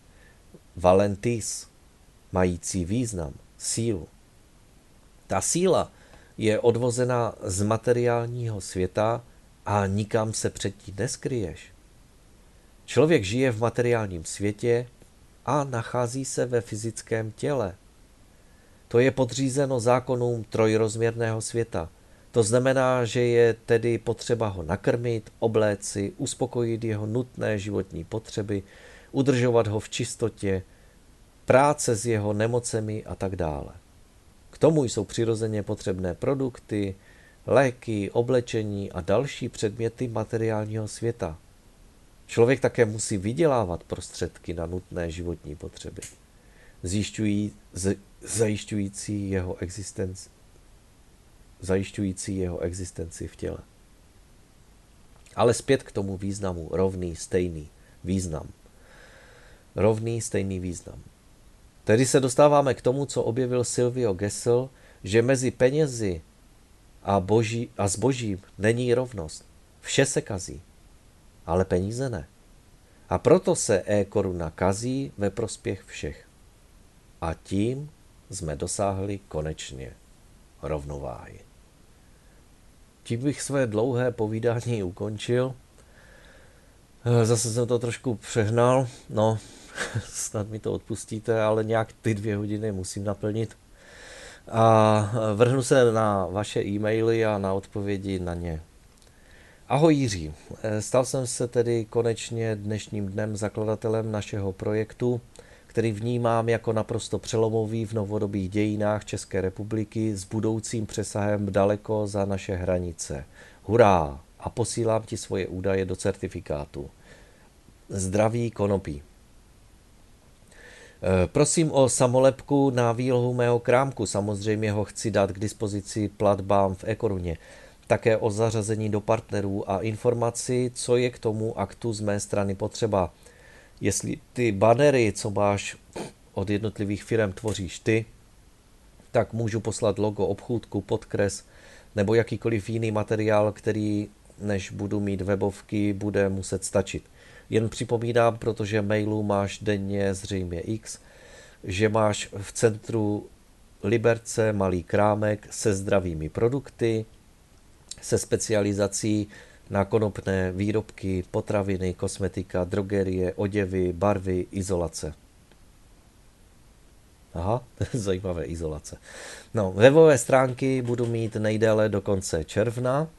Valentis, mající význam, sílu. Ta síla je odvozena z materiálního světa a nikam se před tím neskryješ. Člověk žije v materiálním světě a nachází se ve fyzickém těle. To je podřízeno zákonům trojrozměrného světa. To znamená, že je tedy potřeba ho nakrmit, obléci, uspokojit jeho nutné životní potřeby, udržovat ho v čistotě, práce s jeho nemocemi a tak dále. K tomu jsou přirozeně potřebné produkty, léky, oblečení a další předměty materiálního světa. Člověk také musí vydělávat prostředky na nutné životní potřeby, zjišťují, z, zajišťující, jeho existenci, zajišťující jeho existenci v těle. Ale zpět k tomu významu rovný, stejný význam. Rovný, stejný význam. Tedy se dostáváme k tomu, co objevil Silvio Gesell, že mezi penězi a, boží, a zbožím není rovnost. Vše se kazí, ale peníze ne. A proto se e-koruna kazí ve prospěch všech. A tím jsme dosáhli konečně rovnováhy. Tím bych své dlouhé povídání ukončil. Zase jsem to trošku přehnal, no, snad mi to odpustíte, ale nějak ty dvě hodiny musím naplnit. a vrhnu se na vaše e-maily a na odpovědi na ně. Ahoj Jiří, stal jsem se tedy konečně dnešním dnem zakladatelem našeho projektu, který vnímám jako naprosto přelomový v novodobých dějinách České republiky s budoucím přesahem daleko za naše hranice. Hurá! A posílám ti svoje údaje do certifikátu. Zdraví Konopí. Prosím o samolepku na výlohu mého krámku, samozřejmě ho chci dát k dispozici platbám v e-koruně. Také o zařazení do partnerů a informaci, co je k tomu aktu z mé strany potřeba. Jestli ty banery, co máš od jednotlivých firm, tvoříš ty, tak můžu poslat logo obchůdku, podkres nebo jakýkoliv jiný materiál, který, než budu mít webovky, bude muset stačit. Jen připomínám, protože mailů máš denně zřejmě X, že máš v centru Liberce malý krámek se zdravými produkty, se specializací na konopné výrobky, potraviny, kosmetika, drogerie, oděvy, barvy, izolace. Aha, zajímavé izolace. No, webové stránky budu mít nejdéle do konce června,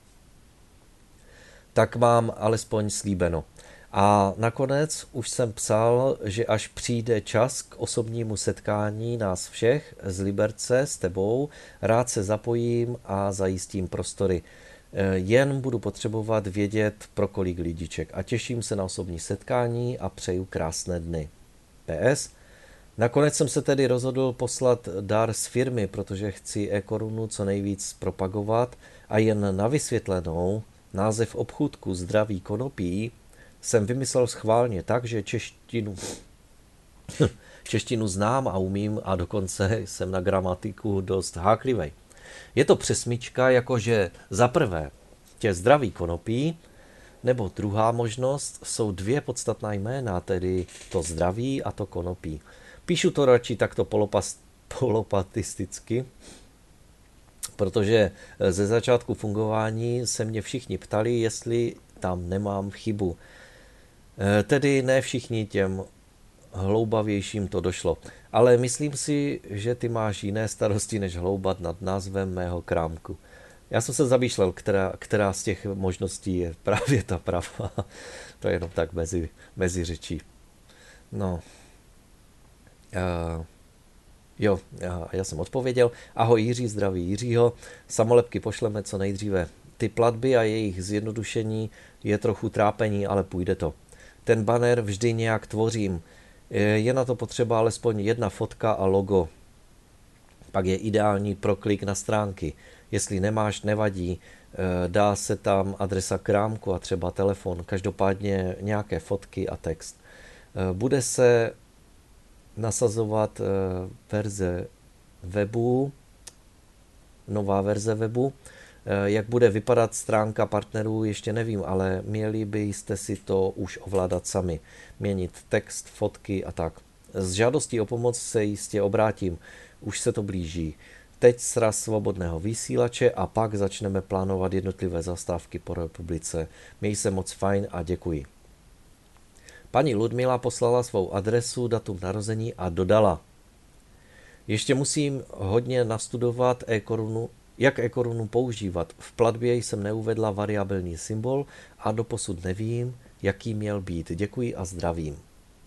tak mám alespoň slíbeno. A nakonec už jsem psal, že až přijde čas k osobnímu setkání nás všech z Liberce s tebou, rád se zapojím a zajistím prostory. Jen budu potřebovat vědět, pro kolik lidiček. A těším se na osobní setkání a přeju krásné dny. P S. Nakonec jsem se tedy rozhodl poslat dar z firmy, protože chci e-korunu co nejvíc propagovat a jen na vysvětlenou název obchůdku Zdraví Konopí jsem vymyslel schválně tak, že češtinu, češtinu znám a umím a dokonce jsem na gramatiku dost háklivej. Je to přesmička, jakože za prvé tě zdraví konopí, nebo druhá možnost jsou dvě podstatná jména, tedy to zdraví a to konopí. Píšu to radši takto polopas, polopatisticky, protože ze začátku fungování se mě všichni ptali, jestli tam nemám chybu. Tedy ne všichni, těm hloubavějším to došlo. Ale myslím si, že ty máš jiné starosti, než hloubat nad názvem mého krámku. Já jsem se zamýšlel, která, která z těch možností je právě ta pravá. To je jenom tak mezi, mezi řečí. No. Uh, jo, já, já jsem odpověděl. Ahoj Jiří, zdraví Jiřího. Samolepky pošleme co nejdříve. Ty platby a jejich zjednodušení je trochu trápení, ale půjde to. Ten banner vždy nějak tvořím. Je na to potřeba alespoň jedna fotka a logo. Pak je ideální pro klik na stránky. Jestli nemáš, nevadí. Dá se tam adresa krámku a třeba telefon. Každopádně nějaké fotky a text. Bude se nasazovat verze webu, nová verze webu. Jak bude vypadat stránka partnerů, ještě nevím, ale měli byste si to už ovládat sami. Měnit text, fotky a tak. S žádostí o pomoc se jistě obrátím. Už se to blíží. Teď sraz svobodného vysílače a pak začneme plánovat jednotlivé zastávky po republice. Měj se moc fajn a děkuji. Paní Ludmila poslala svou adresu, datum narození a dodala. Ještě musím hodně nastudovat e-korunu, jak e-korunu používat. V platbě jsem neuvedla variabilní symbol a doposud nevím, jaký měl být. Děkuji a zdravím.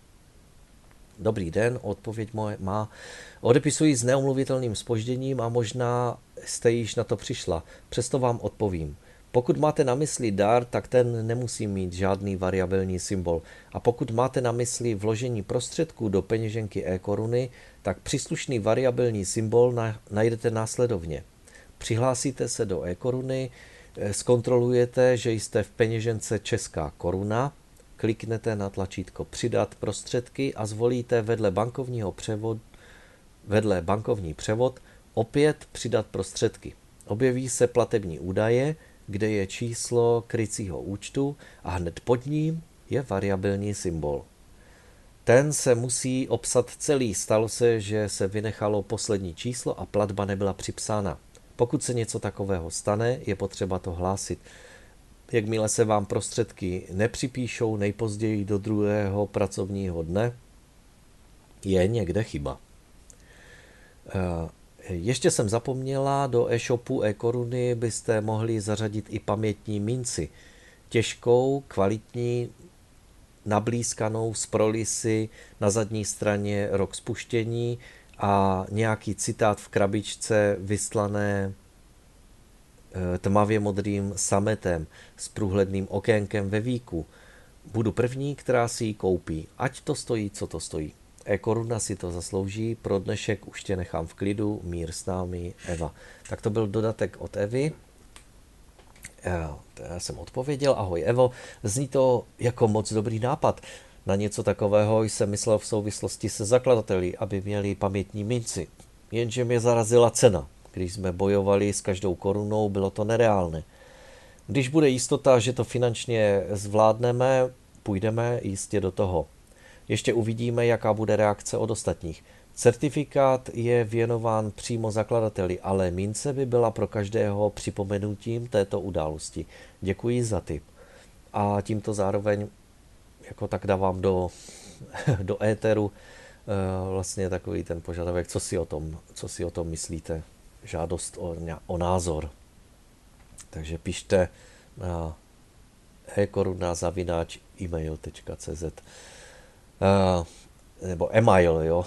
Dobrý den, odpověď moje má. Odepisuji s neomluvitelným zpožděním a možná jste již na to přišla. Přesto vám odpovím. Pokud máte na mysli dar, tak ten nemusí mít žádný variabilní symbol. A pokud máte na mysli vložení prostředků do peněženky e-koruny, tak příslušný variabilní symbol najdete následovně. Přihlásíte se do e-koruny, zkontrolujete, že jste v peněžence Česká koruna, kliknete na tlačítko Přidat prostředky a zvolíte vedle bankovního převod, vedle bankovní převod opět Přidat prostředky. Objeví se platební údaje, kde je číslo krycího účtu a hned pod ním je variabilní symbol. Ten se musí obsat celý, stalo se, že se vynechalo poslední číslo a platba nebyla připsána. Pokud se něco takového stane, je potřeba to hlásit. Jakmile se vám prostředky nepřipíšou nejpozději do druhého pracovního dne, je někde chyba. Ještě jsem zapomněla, do e-shopu e-koruny byste mohli zařadit i pamětní minci. Těžkou, kvalitní, nablízkanou z prolisy, na zadní straně rok spuštění a nějaký citát v krabičce vyslané tmavě modrým sametem s průhledným okénkem ve víku. Budu první, která si ji koupí, ať to stojí, co to stojí. E-koruna si to zaslouží, pro dnešek už tě nechám v klidu, mír s námi, Eva. Tak to byl dodatek od Evy. Já, já jsem odpověděl, ahoj Evo, zní to jako moc dobrý nápad. Na něco takového jsem myslel v souvislosti se zakladateli, aby měli pamětní minci. Jenže mě zarazila cena. Když jsme bojovali s každou korunou, bylo to nereálné. Když bude jistota, že to finančně zvládneme, půjdeme jistě do toho. Ještě uvidíme, jaká bude reakce od ostatních. Certifikát je věnován přímo zakladateli, ale mince by byla pro každého připomenutím této události. Děkuji za tip. A tímto zároveň jako tak dávám do, do éteru vlastně takový ten požadavek, co si o tom, co si o tom myslíte. Žádost o, o názor. Takže pište na e-koruna zavináč e-mail tečka cé zet uh, nebo e-mail, jo.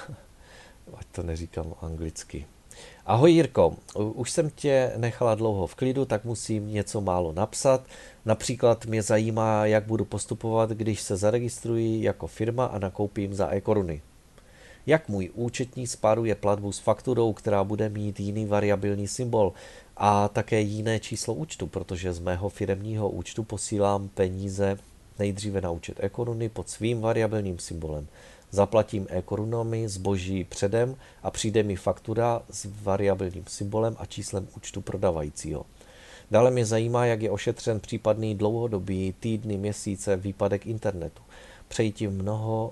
Ať to neříkám anglicky. Ahoj Jirko, už jsem tě nechala dlouho v klidu, tak musím něco málo napsat. Například mě zajímá, jak budu postupovat, když se zaregistruji jako firma a nakoupím za e-koruny. Jak můj účetní spáruje platbu s fakturou, která bude mít jiný variabilní symbol a také jiné číslo účtu, protože z mého firemního účtu posílám peníze nejdříve na účet e-koruny pod svým variabilním symbolem. Zaplatím e-korunami zboží předem a přijde mi faktura s variabilním symbolem a číslem účtu prodavajícího. Dále mě zajímá, jak je ošetřen případný dlouhodobý, týdny, měsíce výpadek internetu. Přeji ti mnoho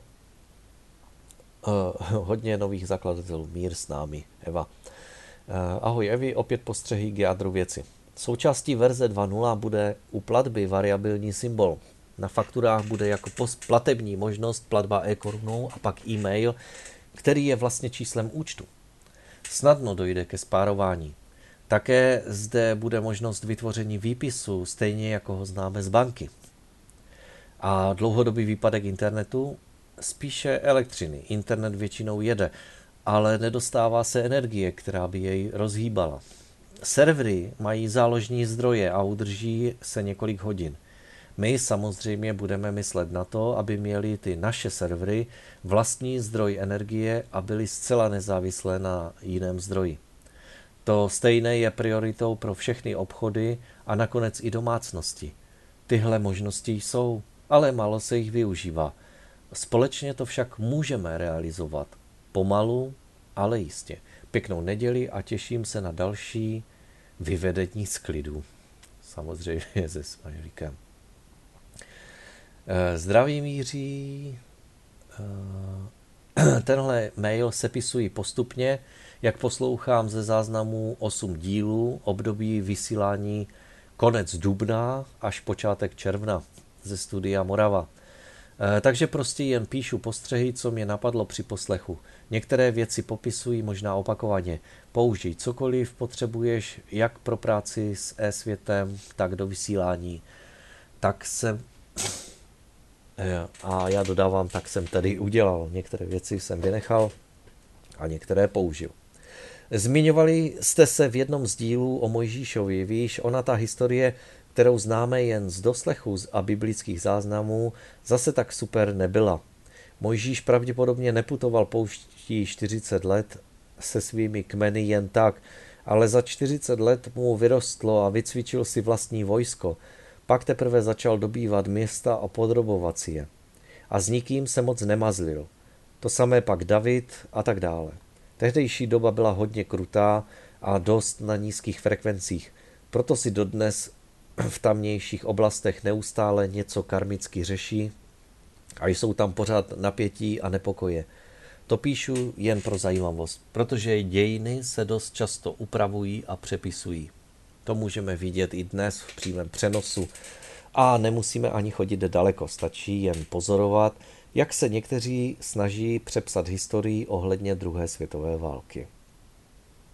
Uh, hodně nových zakladatelů. Mír s námi, Eva. Uh, ahoj Evi, opět postřehy k jádru věci. Součástí verze dva tečka nula bude u platby variabilní symbol. Na fakturách bude jako platební možnost platba e-korunou a pak e-mail, který je vlastně číslem účtu. Snadno dojde ke spárování. Také zde bude možnost vytvoření výpisu, stejně jako ho známe z banky. A dlouhodobý výpadek internetu? Spíše elektřiny. Internet většinou jede, ale nedostává se energie, která by jej rozhýbala. Servery mají záložní zdroje a udrží se několik hodin. My samozřejmě budeme myslet na to, aby měli ty naše servery vlastní zdroj energie a byly zcela nezávislé na jiném zdroji. To stejné je prioritou pro všechny obchody a nakonec i domácnosti. Tyhle možnosti jsou, ale málo se jich využívá. Společně to však můžeme realizovat. Pomalu, ale jistě. Pěknou neděli a těším se na další vyvedení z klidu. Samozřejmě se smajlíkem. Zdravím Jiří. Tenhle mail sepisuji postupně, jak poslouchám ze záznamů osm dílů, období vysílání konec dubna až počátek června ze studia Morava. Takže prostě jen píšu postřehy, co mě napadlo při poslechu. Některé věci popisují možná opakovaně. Použij cokoliv potřebuješ, jak pro práci s e-světem, tak do vysílání. Tak jsem... A já dodávám, tak jsem tady udělal. Některé věci jsem vynechal a některé použil. Zmiňovali jste se v jednom z dílů o Mojžíšovi. Víš, ona ta historie, kterou známe jen z doslechu a biblických záznamů, zase tak super nebyla. Mojžíš pravděpodobně neputoval pouští čtyřicet let se svými kmeny jen tak, ale za čtyřicet let mu vyrostlo a vycvičil si vlastní vojsko. Pak teprve začal dobývat města a podrobovat si je. A s nikým se moc nemazlil. To samé pak David a tak dále. Tehdejší doba byla hodně krutá a dost na nízkých frekvencích, proto si dodnes v tamnějších oblastech neustále něco karmicky řeší a jsou tam pořád napětí a nepokoje. To píšu jen pro zajímavost, protože dějiny se dost často upravují a přepisují. To můžeme vidět i dnes v přímém přenosu a nemusíme ani chodit daleko, stačí jen pozorovat, jak se někteří snaží přepsat historii ohledně druhé světové války.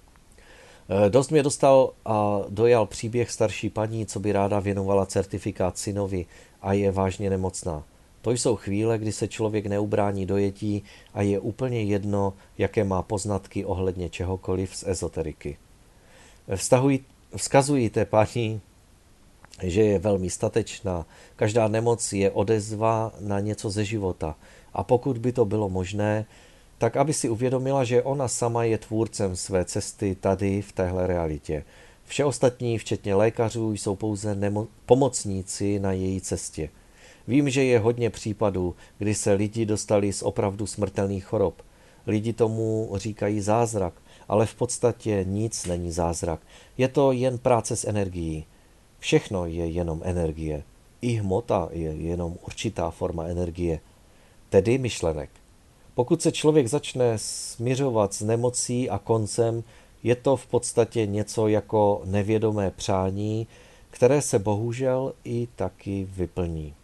Dost mě dostal a dojal příběh starší paní, co by ráda věnovala certifikát synovi a je vážně nemocná. To jsou chvíle, kdy se člověk neubrání dojetí a je úplně jedno, jaké má poznatky ohledně čehokoliv z ezoteriky. Vztahují, vzkazují té paní, že je velmi statečná. Každá nemoc je odezva na něco ze života. A pokud by to bylo možné, tak aby si uvědomila, že ona sama je tvůrcem své cesty tady v téhle realitě. Vše ostatní, včetně lékařů, jsou pouze nemo- pomocníci na její cestě. Vím, že je hodně případů, kdy se lidi dostali z opravdu smrtelných chorob. Lidi tomu říkají zázrak, ale v podstatě nic není zázrak. Je to jen práce s energií. Všechno je jenom energie. I hmota je jenom určitá forma energie, tedy myšlenek. Pokud se člověk začne smiřovat s nemocí a koncem, je to v podstatě něco jako nevědomé přání, které se bohužel i taky vyplní.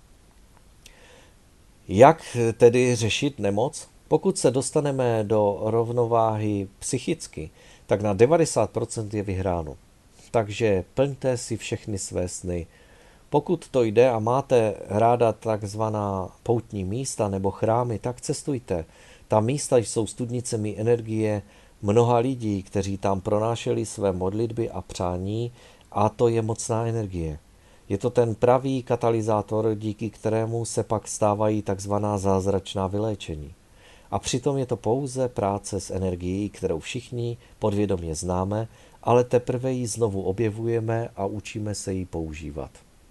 Jak tedy řešit nemoc? Pokud se dostaneme do rovnováhy psychicky, tak na devadesát procent je vyhráno. Takže plňte si všechny své sny. Pokud to jde a máte ráda takzvaná poutní místa nebo chrámy, tak cestujte. Ta místa jsou studnicemi energie mnoha lidí, kteří tam pronášeli své modlitby a přání, a to je mocná energie. Je to ten pravý katalyzátor, díky kterému se pak stávají takzvaná zázračná vyléčení. A přitom je to pouze práce s energií, kterou všichni podvědomě známe, ale teprve ji znovu objevujeme a učíme se ji používat.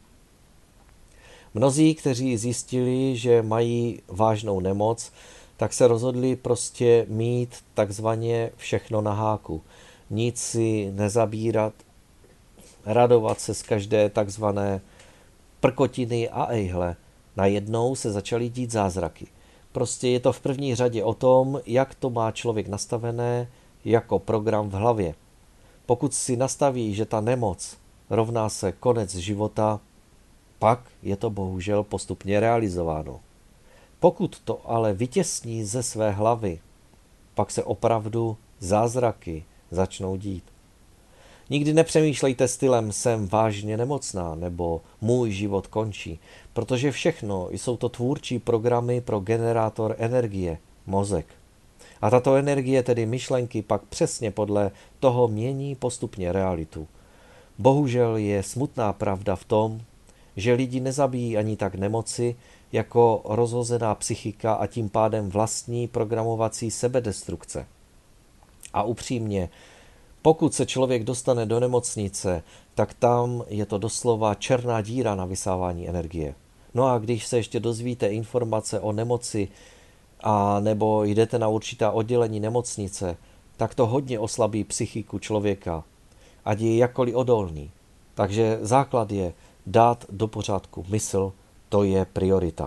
Mnozí, kteří zjistili, že mají vážnou nemoc, tak se rozhodli prostě mít takzvaně všechno na háku. Nic si nezabírat, radovat se z každé takzvané prkotiny a ejhle. Najednou se začaly dít zázraky. Prostě je to v první řadě o tom, jak to má člověk nastavené jako program v hlavě. Pokud si nastaví, že ta nemoc rovná se konec života, pak je to bohužel postupně realizováno. Pokud to ale vytěsní ze své hlavy, pak se opravdu zázraky začnou dít. Nikdy nepřemýšlejte stylem jsem vážně nemocná nebo můj život končí, protože všechno jsou to tvůrčí programy pro generátor energie, mozek. A tato energie, tedy myšlenky, pak přesně podle toho mění postupně realitu. Bohužel je smutná pravda v tom, že lidi nezabíjí ani tak nemoci, jako rozhozená psychika a tím pádem vlastní programovací sebedestrukce. A upřímně, pokud se člověk dostane do nemocnice, tak tam je to doslova černá díra na vysávání energie. No a když se ještě dozvíte informace o nemoci a nebo jdete na určitá oddělení nemocnice, tak to hodně oslabí psychiku člověka, ať je jakkoliv odolný. Takže základ je dát do pořádku mysl, to je priorita.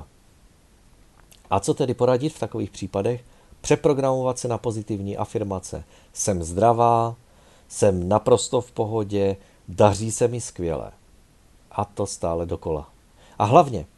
A co tedy poradit v takových případech? Přeprogramovat se na pozitivní afirmace. Jsem zdravá, jsem naprosto v pohodě, daří se mi skvěle. A to stále dokola. A hlavně,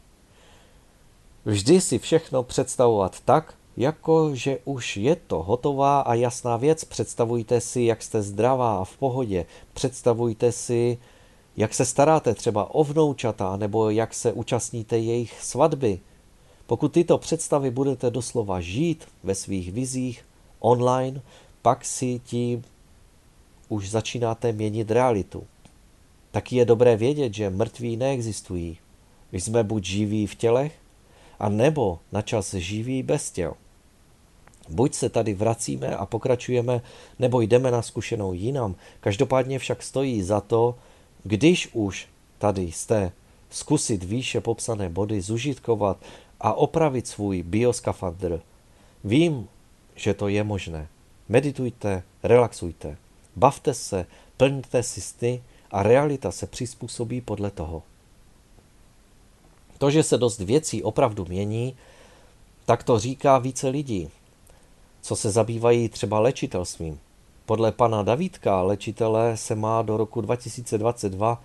vždy si všechno představovat tak, jako že už je to hotová a jasná věc. Představujte si, jak jste zdravá a v pohodě. Představujte si, jak se staráte třeba o vnoučata, nebo jak se účastníte jejich svatby. Pokud tyto představy budete doslova žít ve svých vizích online, pak si tím už začínáte měnit realitu. Taky je dobré vědět, že mrtví neexistují. My jsme buď živí v tělech, a nebo načas živí bez těl. Buď se tady vracíme a pokračujeme, nebo jdeme na zkušenou jinam. Každopádně však stojí za to, když už tady jste, zkusit výše popsané body zužitkovat a opravit svůj bioskafandr. Vím, že to je možné. Meditujte, relaxujte, bavte se, plňte si sny a realita se přizpůsobí podle toho. To, že se dost věcí opravdu mění, tak to říká více lidí, co se zabývají třeba léčitelstvím. Podle pana Davídka, léčitele, se má do roku dva tisíce dvacet dva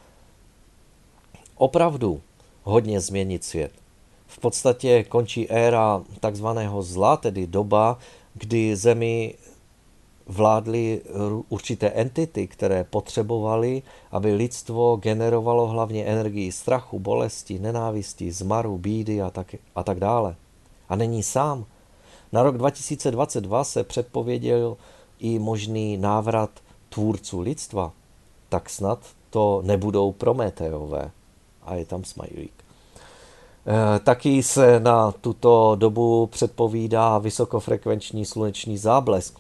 opravdu hodně změnit svět. V podstatě končí éra takzvaného zla, tedy doba, kdy Zemi vládly určité entity, které potřebovaly, aby lidstvo generovalo hlavně energii strachu, bolesti, nenávisti, zmaru, bídy a tak, a tak dále. A není sám. Na rok dva tisíce dvacet dva se předpověděl i možný návrat tvůrců lidstva. Tak snad to nebudou Prometeové. A je tam smajlík. E, taky se na tuto dobu předpovídá vysokofrekvenční sluneční záblesk,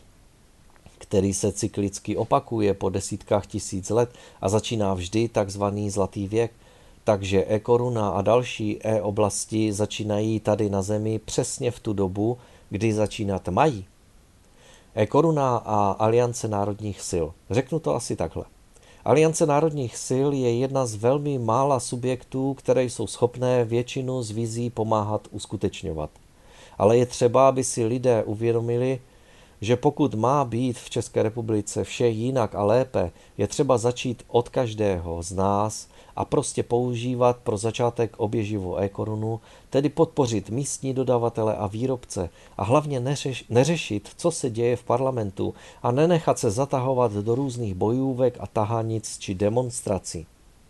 který se cyklicky opakuje po desítkách tisíc let a začíná vždy takzvaný zlatý věk. Takže e-koruna a další e-oblasti začínají tady na Zemi přesně v tu dobu, kdy začínat mají. E-koruna a Aliance národních sil. Řeknu to asi takhle. Aliance národních sil je jedna z velmi mála subjektů, které jsou schopné většinu z vizí pomáhat uskutečňovat. Ale je třeba, aby si lidé uvědomili, že pokud má být v České republice vše jinak a lépe, je třeba začít od každého z nás a prostě používat pro začátek oběživou e-korunu, tedy podpořit místní dodavatele a výrobce a hlavně neřeš, neřešit, co se děje v parlamentu a nenechat se zatahovat do různých bojůvek a tahanic či demonstrací.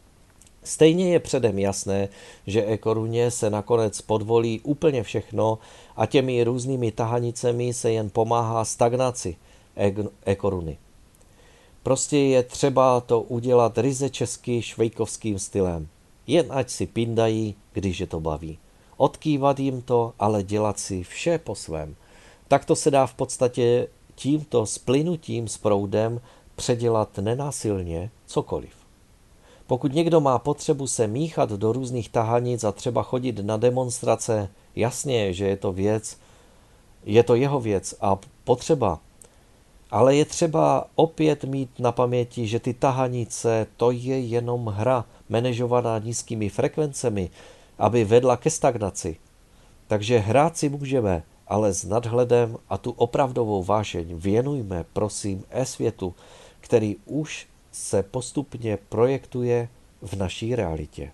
Stejně je předem jasné, že e-koruně se nakonec podvolí úplně všechno a těmi různými tahanicemi se jen pomáhá stagnaci e-koruny. Prostě je třeba to udělat ryze česky švejkovským stylem. Jen ať si pindají, když je to baví. Odkývat jim to, ale dělat si vše po svém. Tak to se dá v podstatě tímto splynutím s proudem předělat nenásilně cokoliv. Pokud někdo má potřebu se míchat do různých tahanic a třeba chodit na demonstrace, jasně, že je to věc, je to jeho věc a potřeba. Ale je třeba opět mít na paměti, že ty tahanice, to je jenom hra, manažovaná nízkými frekvencemi, aby vedla ke stagnaci. Takže hrát si můžeme, ale s nadhledem a tu opravdovou vášeň věnujme, prosím, e-světu, který už se postupně projektuje v naší realitě.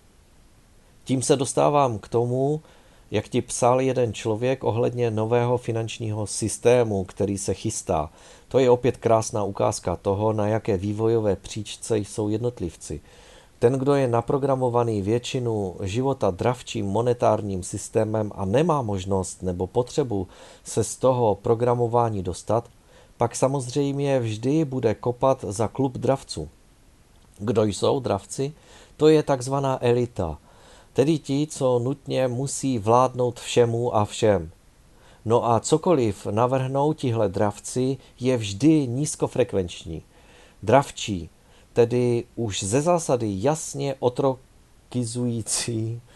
Tím se dostávám k tomu, jak ti psal jeden člověk ohledně nového finančního systému, který se chystá. To je opět krásná ukázka toho, na jaké vývojové příčce jsou jednotlivci. Ten, kdo je naprogramovaný většinu života dravčím monetárním systémem a nemá možnost nebo potřebu se z toho programování dostat, pak samozřejmě vždy bude kopat za klub dravců. Kdo jsou dravci? To je takzvaná elita, tedy ti, co nutně musí vládnout všemu a všem. No a cokoliv navrhnou tihle dravci, je vždy nízkofrekvenční. Dravčí, tedy už ze zásady jasně otrokizující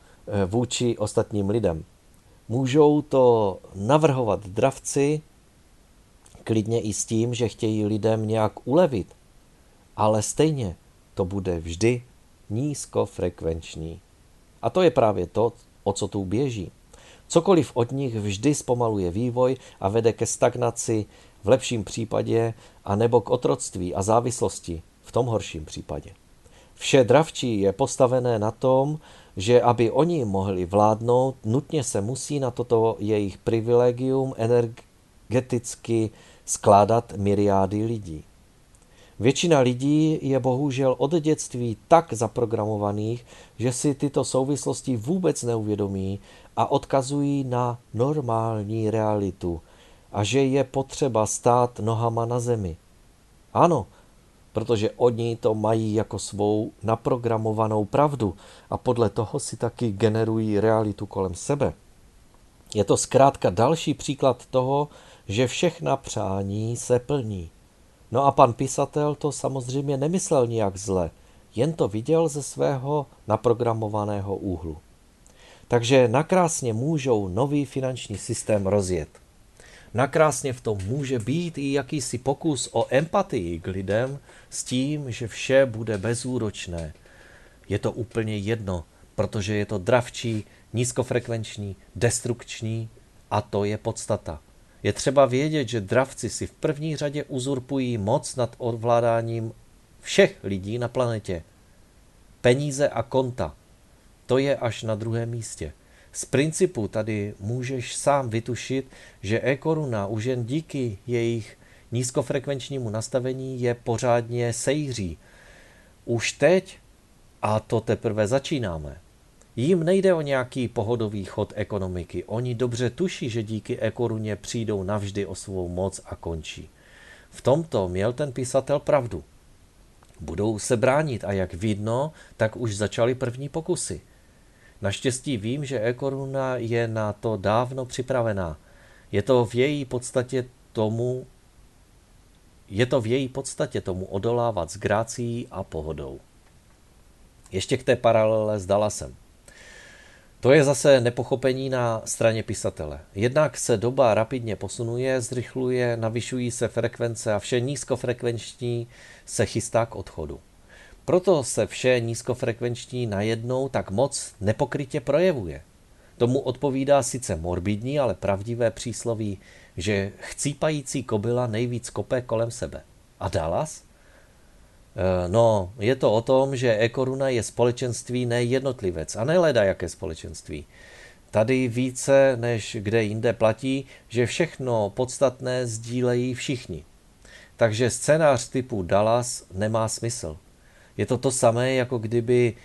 vůči ostatním lidem. Můžou to navrhovat dravci, klidně i s tím, že chtějí lidem nějak ulevit, ale stejně to bude vždy nízkofrekvenční. A to je právě to, o co tu běží. Cokoliv od nich vždy zpomaluje vývoj a vede ke stagnaci v lepším případě a nebo k otroctví a závislosti v tom horším případě. Vše dravčí je postavené na tom, že aby oni mohli vládnout, nutně se musí na toto jejich privilegium energeticky skládat myriády lidí. Většina lidí je bohužel od dětství tak zaprogramovaných, že si tyto souvislosti vůbec neuvědomí a odkazují na normální realitu a že je potřeba stát nohama na zemi. Ano, protože oni to mají jako svou naprogramovanou pravdu a podle toho si taky generují realitu kolem sebe. Je to zkrátka další příklad toho, že všechna přání se plní. No a pan pisatel to samozřejmě nemyslel nijak zle, jen to viděl ze svého naprogramovaného úhlu. Takže nakrásně můžou nový finanční systém rozjet. Nakrásně v tom může být i jakýsi pokus o empatii k lidem s tím, že vše bude bezúročné. Je to úplně jedno, protože je to dravčí, nízkofrekvenční, destrukční a to je podstata. Je třeba vědět, že dravci si v první řadě uzurpují moc nad ovládáním všech lidí na planetě. Peníze a konta, to je až na druhém místě. Z principu tady můžeš sám vytušit, že e-koruna už jen díky jejich nízkofrekvenčnímu nastavení je pořádně sejří. Už teď, a to teprve začínáme. Jím nejde o nějaký pohodový chod ekonomiky. Oni dobře tuší, že díky e-koruně přijdou navždy o svou moc a končí. V tomto měl ten písatel pravdu. Budou se bránit a jak vidno, tak už začaly první pokusy. Naštěstí vím, že e-koruna je na to dávno připravená. Je to v její podstatě tomu, je to v její podstatě tomu odolávat s grácií a pohodou. Ještě k té paralele s Dallasem. To je zase nepochopení na straně pisatele. Jednak se doba rapidně posunuje, zrychluje, navyšují se frekvence a vše nízkofrekvenční se chystá k odchodu. Proto se vše nízkofrekvenční najednou tak moc nepokrytě projevuje. Tomu odpovídá sice morbidní, ale pravdivé přísloví, že chcípající kobyla nejvíc kope kolem sebe. A Dallas? No, je to o tom, že e-koruna je společenství, ne jednotlivec a ne ledajaké společenství. Tady více než kde jinde platí, že všechno podstatné sdílejí všichni. Takže scénář typu Dallas nemá smysl. Je to to samé, jako kdyby,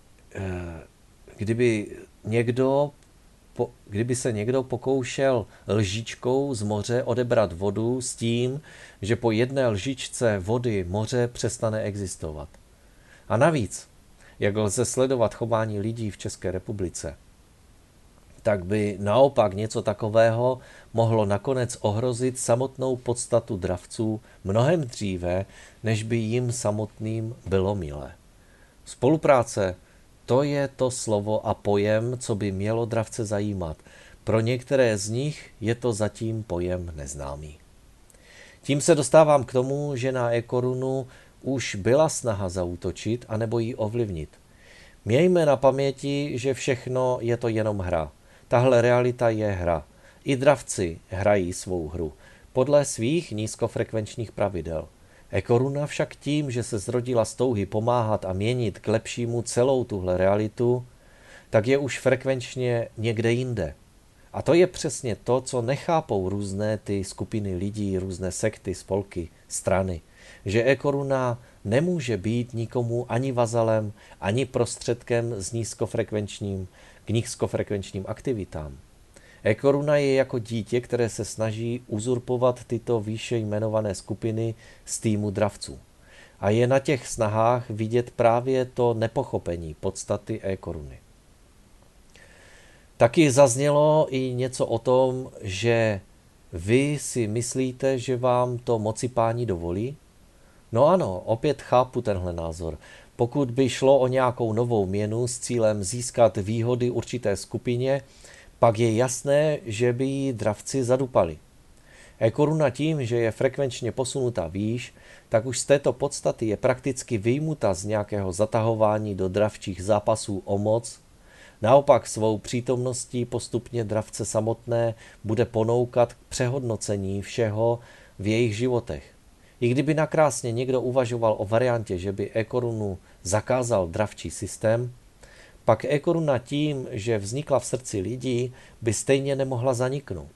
kdyby, někdo, kdyby se někdo pokoušel lžičkou z moře odebrat vodu s tím, že po jedné lžičce vody moře přestane existovat. A navíc, jak lze sledovat chování lidí v České republice, tak by naopak něco takového mohlo nakonec ohrozit samotnou podstatu dravců mnohem dříve, než by jim samotným bylo milé. Spolupráce, to je to slovo a pojem, co by mělo dravce zajímat. Pro některé z nich je to zatím pojem neznámý. Tím se dostávám k tomu, že na e-korunu už byla snaha zaútočit anebo ji ovlivnit. Mějme na paměti, že všechno je to jenom hra. Tahle realita je hra. I dravci hrají svou hru podle svých nízkofrekvenčních pravidel. E-koruna však tím, že se zrodila z touhy pomáhat a měnit k lepšímu celou tuhle realitu, tak je už frekvenčně někde jinde. A to je přesně to, co nechápou různé ty skupiny lidí, různé sekty, spolky, strany. Že e-koruna nemůže být nikomu ani vazalem, ani prostředkem s nízkofrekvenčním, k nízkofrekvenčním aktivitám. E-koruna je jako dítě, které se snaží uzurpovat tyto výše jmenované skupiny z týmu dravců. A je na těch snahách vidět právě to nepochopení podstaty e-koruny. Taky zaznělo i něco o tom, že vy si myslíte, že vám to moci páni dovolí? No ano, opět chápu tenhle názor. Pokud by šlo o nějakou novou měnu s cílem získat výhody určité skupině, pak je jasné, že by ji dravci zadupali. E-koruna tím, že je frekvenčně posunuta výš, tak už z této podstaty je prakticky vyjmuta z nějakého zatahování do dravčích zápasů o moc. Naopak svou přítomností postupně dravce samotné bude ponoukat k přehodnocení všeho v jejich životech. I kdyby nakrásně někdo uvažoval o variantě, že by e-korunu zakázal dravčí systém, pak e-koruna tím, že vznikla v srdci lidí, by stejně nemohla zaniknout.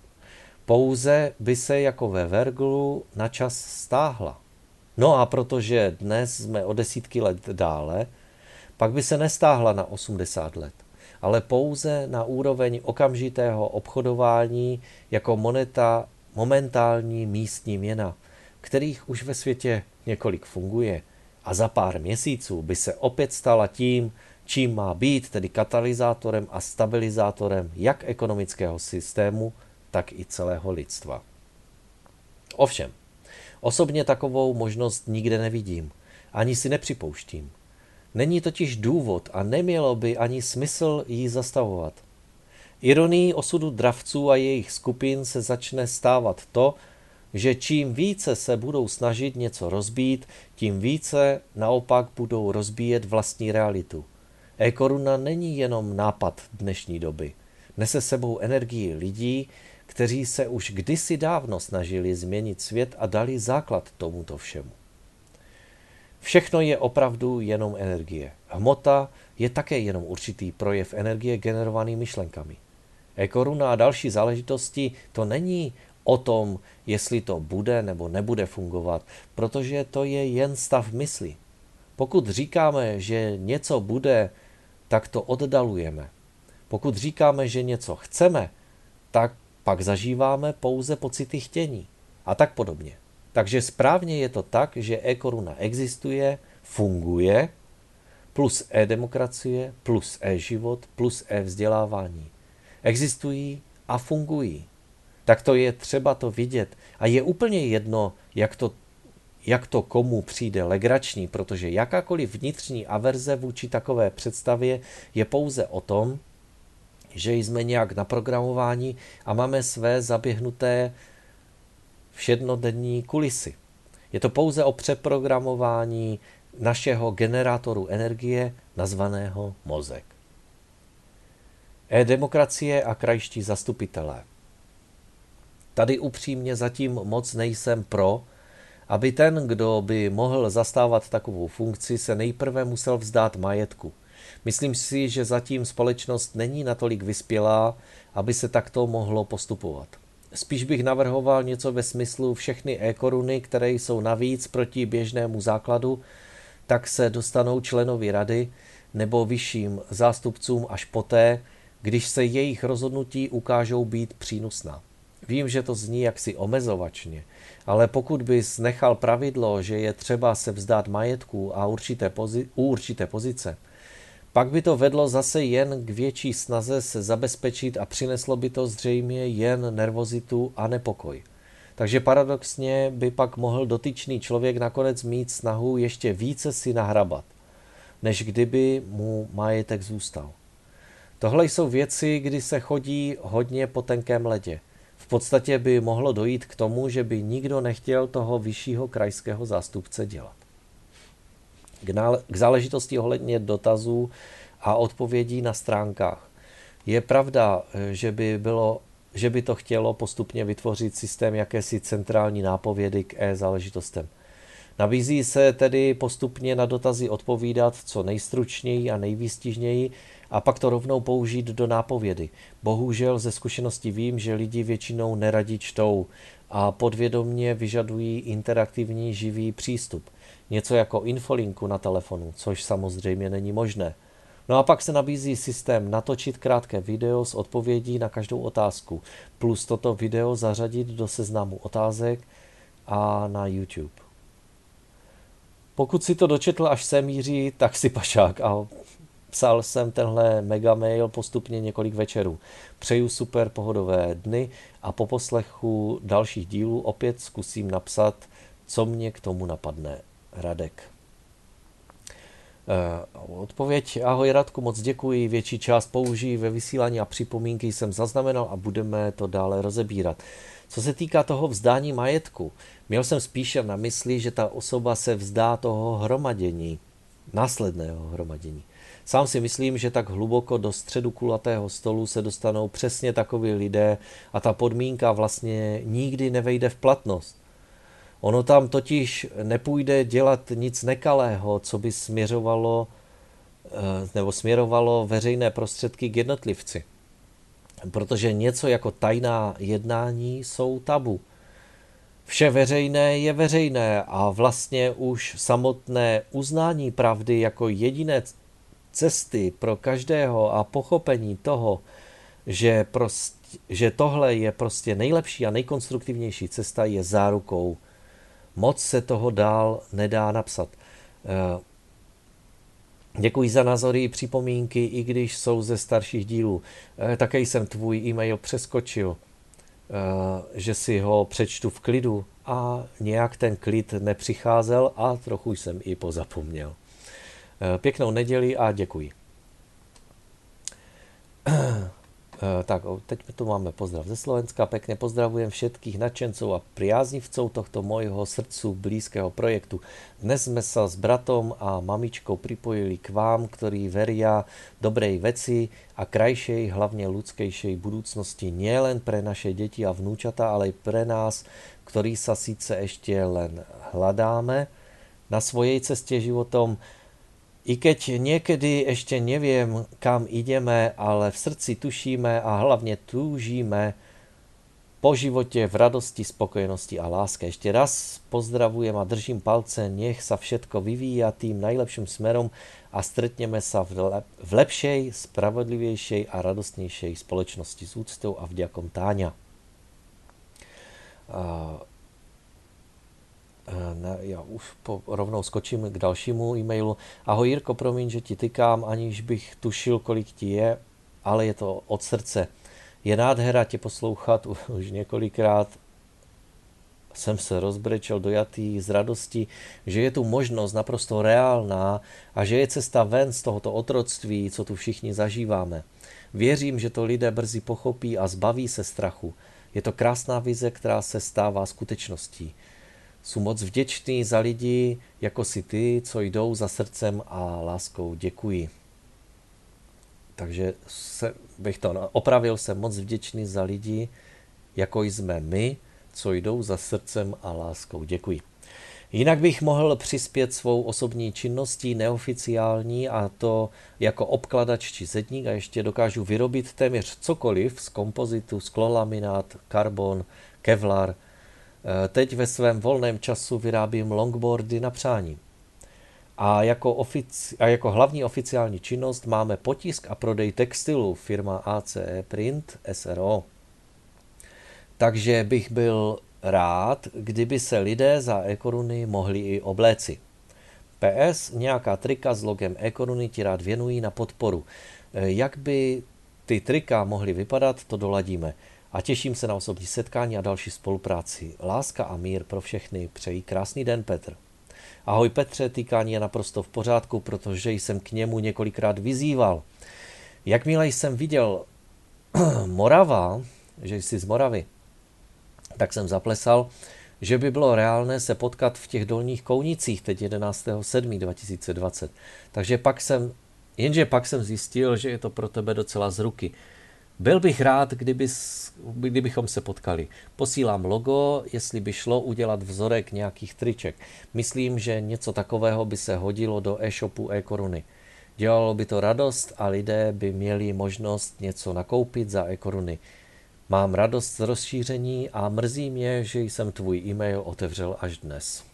Pouze by se jako ve Verglu na čas stáhla. No a protože dnes jsme o desítky let dále, pak by se nestáhla na osmdesát let, ale pouze na úroveň okamžitého obchodování jako moneta, momentální místní měna, kterých už ve světě několik funguje, a za pár měsíců by se opět stala tím, čím má být, tedy katalyzátorem a stabilizátorem jak ekonomického systému, tak i celého lidstva. Ovšem, osobně takovou možnost nikde nevidím, ani si nepřipouštím. Není totiž důvod a nemělo by ani smysl ji zastavovat. Ironií osudu dravců a jejich skupin se začne stávat to, že čím více se budou snažit něco rozbít, tím více naopak budou rozbíjet vlastní realitu. E-koruna není jenom nápad dnešní doby. Nese sebou energii lidí, kteří se už kdysi dávno snažili změnit svět a dali základ tomuto všemu. Všechno je opravdu jenom energie. Hmota je také jenom určitý projev energie generovaný myšlenkami. E-koruna a další záležitosti to není o tom, jestli to bude nebo nebude fungovat, protože to je jen stav mysli. Pokud říkáme, že něco bude, tak to oddalujeme. Pokud říkáme, že něco chceme, tak pak zažíváme pouze pocity chtění a tak podobně. Takže správně je to tak, že e-koruna existuje, funguje, plus e-demokracie, plus e-život, plus e-vzdělávání. Existují a fungují. Tak to je třeba to vidět. A je úplně jedno, jak to, jak to komu přijde legrační, protože jakákoliv vnitřní averze vůči takové představě je pouze o tom, že jsme nějak naprogramováni a máme své zaběhnuté všednodenní kulisy. Je to pouze o přeprogramování našeho generátoru energie, nazvaného mozek. E-demokracie a krajští zastupitelé. Tady upřímně zatím moc nejsem pro, aby ten, kdo by mohl zastávat takovou funkci, se nejprve musel vzdát majetku. Myslím si, že zatím společnost není natolik vyspělá, aby se takto mohlo postupovat. Spíš bych navrhoval něco ve smyslu všechny e-koruny, které jsou navíc proti běžnému základu, tak se dostanou členovi rady nebo vyšším zástupcům až poté, když se jejich rozhodnutí ukážou být přínosná. Vím, že to zní jaksi omezovačně, ale pokud bys nechal pravidlo, že je třeba se vzdát majetku a určité pozi- u určité pozice, pak by to vedlo zase jen k větší snaze se zabezpečit a přineslo by to zřejmě jen nervozitu a nepokoj. Takže paradoxně by pak mohl dotyčný člověk nakonec mít snahu ještě více si nahrabat, než kdyby mu majetek zůstal. Tohle jsou věci, kdy se chodí hodně po tenkém ledě. V podstatě by mohlo dojít k tomu, že by nikdo nechtěl toho vyššího krajského zástupce dělat. K záležitosti ohledně dotazů a odpovědí na stránkách. Je pravda, že by, bylo, že by to chtělo postupně vytvořit systém jakési centrální nápovědy k e-záležitostem. Nabízí se tedy postupně na dotazy odpovídat co nejstručněji a nejvýstižněji a pak to rovnou použít do nápovědy. Bohužel ze zkušenosti vím, že lidi většinou neradi čtou a podvědomě vyžadují interaktivní živý přístup. Něco jako infolinku na telefonu, což samozřejmě není možné. No a pak se nabízí systém natočit krátké video s odpovědí na každou otázku, plus toto video zařadit do seznamu otázek a na YouTube. Pokud si to dočetl až sem, Jiří, tak si pašák a psal jsem tenhle mega mail postupně několik večerů. Přeju super pohodové dny a po poslechu dalších dílů opět zkusím napsat, co mě k tomu napadne. Radek. Odpověď. Ahoj Radku, moc děkuji, větší část použij ve vysílání a připomínky jsem zaznamenal a budeme to dále rozebírat. Co se týká toho vzdání majetku, měl jsem spíše na mysli, že ta osoba se vzdá toho hromadění, následného hromadění. Sám si myslím, že tak hluboko do středu kulatého stolu se dostanou přesně takoví lidé a ta podmínka vlastně nikdy nevejde v platnost. Ono tam totiž nepůjde dělat nic nekalého, co by směřovalo nebo směrovalo veřejné prostředky k jednotlivci. Protože něco jako tajná jednání jsou tabu. Vše veřejné je veřejné a vlastně už samotné uznání pravdy jako jediné cesty pro každého a pochopení toho, že, prostě, že tohle je prostě nejlepší a nejkonstruktivnější cesta, je zárukou. Moc se toho dál nedá napsat. Děkuji za názory i připomínky, i když jsou ze starších dílů. Také jsem tvůj e-mail přeskočil, že si ho přečtu v klidu a nějak ten klid nepřicházel a trochu jsem i pozapomněl. Pěknou neděli a děkuji. Tak, teď tu máme pozdrav ze Slovenska. Pekne pozdravujem všetkých nadšencov a priaznivcov tohto môjho srdcu blízkeho projektu. Dnes sme sa s bratom a mamičkou pripojili k vám, ktorí veria dobrej veci a krajšej, hlavne ľudskejšej budúcnosti nielen pre naše deti a vnúčata, ale aj pre nás, ktorí sa síce ešte len hľadáme na svojej ceste životom. I keď niekedy ešte neviem, kam ideme, ale v srdci tušíme a hlavne túžime po životě v radosti, spokojenosti a láske. Ještě raz pozdravujem a držím palce, nech sa všetko vyvíja tým najlepším smerom a stretneme sa v, lep- v lepšej, spravodlivejšej a radostnejšej společnosti s úctou a vďakom Táňa. Uh, Ne, já už po, rovnou skočím k dalšímu e-mailu. Ahoj Jirko, promiň, že ti tykám, aniž bych tušil, kolik ti je, ale je to od srdce. Je nádhera tě poslouchat, už několikrát jsem se rozbrečel dojatý z radosti, že je tu možnost naprosto reálná a že je cesta ven z tohoto otroctví, co tu všichni zažíváme. Věřím, že to lidé brzy pochopí a zbaví se strachu. Je to krásná vize, která se stává skutečností. Jsem moc vděčný za lidi, jako si ty, co jdou za srdcem a láskou. Děkuji. Takže se, bych to opravil, jsem moc vděčný za lidi, jako jsme my, co jdou za srdcem a láskou. Děkuji. Jinak bych mohl přispět svou osobní činností neoficiální, a to jako obkladač či zedník, a ještě dokážu vyrobit téměř cokoliv z kompozitu, sklolaminát, karbon, kevlar. Teď ve svém volném času vyrábím longboardy na přání. A jako, ofici- a jako hlavní oficiální činnost máme potisk a prodej textilu, firma A C E Print S R O. Takže bych byl rád, kdyby se lidé za e-koruny mohli i obléci. P S, nějaká trika s logem e-koruny ti rád věnují na podporu. Jak by ty trika mohly vypadat, to doladíme. A těším se na osobní setkání a další spolupráci. Láska a mír pro všechny. Přeji krásný den, Petr. Ahoj Petře, tykání je naprosto v pořádku, protože jsem k němu několikrát vyzýval. Jakmile jsem viděl Morava, že jsi z Moravy, tak jsem zaplesal, že by bylo reálné se potkat v těch dolních Kounicích teď jedenáctého sedmého dva tisíce dvacet. Takže pak jsem, jenže pak jsem zjistil, že je to pro tebe docela z ruky. Byl bych rád, kdybys, kdybychom se potkali. Posílám logo, jestli by šlo udělat vzorek nějakých triček. Myslím, že něco takového by se hodilo do e-shopu e-koruny. Dělalo by to radost a lidé by měli možnost něco nakoupit za e-koruny. Mám radost z rozšíření a mrzí mě, že jsem tvůj e-mail otevřel až dnes.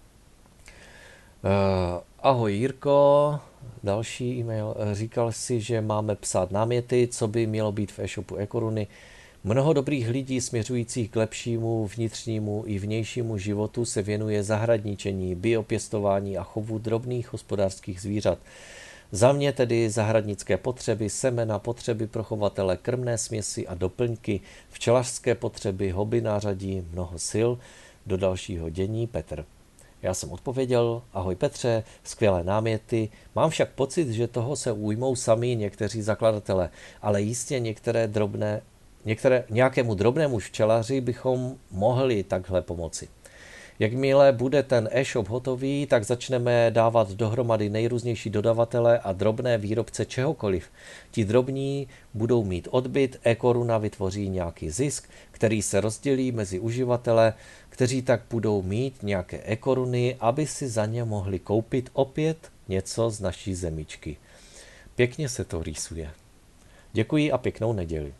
Uh, ahoj Jirko, další e-mail. Říkal si, že máme psát náměty, co by mělo být v e-shopu e-koruny. Mnoho dobrých lidí směřujících k lepšímu vnitřnímu i vnějšímu životu se věnuje zahradničení, biopěstování a chovu drobných hospodářských zvířat. Za mě tedy zahradnické potřeby, semena, potřeby pro chovatele, krmné směsi a doplňky, včelařské potřeby, hobby nářadí, mnoho sil do dalšího dění, Petr. Já jsem odpověděl, ahoj Petře, skvělé náměty, mám však pocit, že toho se ujmou sami někteří zakladatelé, ale jistě některé drobné, některé, nějakému drobnému včelaři bychom mohli takhle pomoci. Jakmile bude ten e-shop hotový, tak začneme dávat dohromady nejrůznější dodavatele a drobné výrobce čehokoliv. Ti drobní budou mít odbyt, e-koruna vytvoří nějaký zisk, který se rozdělí mezi uživatele, kteří tak budou mít nějaké e-koruny, aby si za ně mohli koupit opět něco z naší zemičky. Pěkně se to rýsuje. Děkuji a pěknou neděli.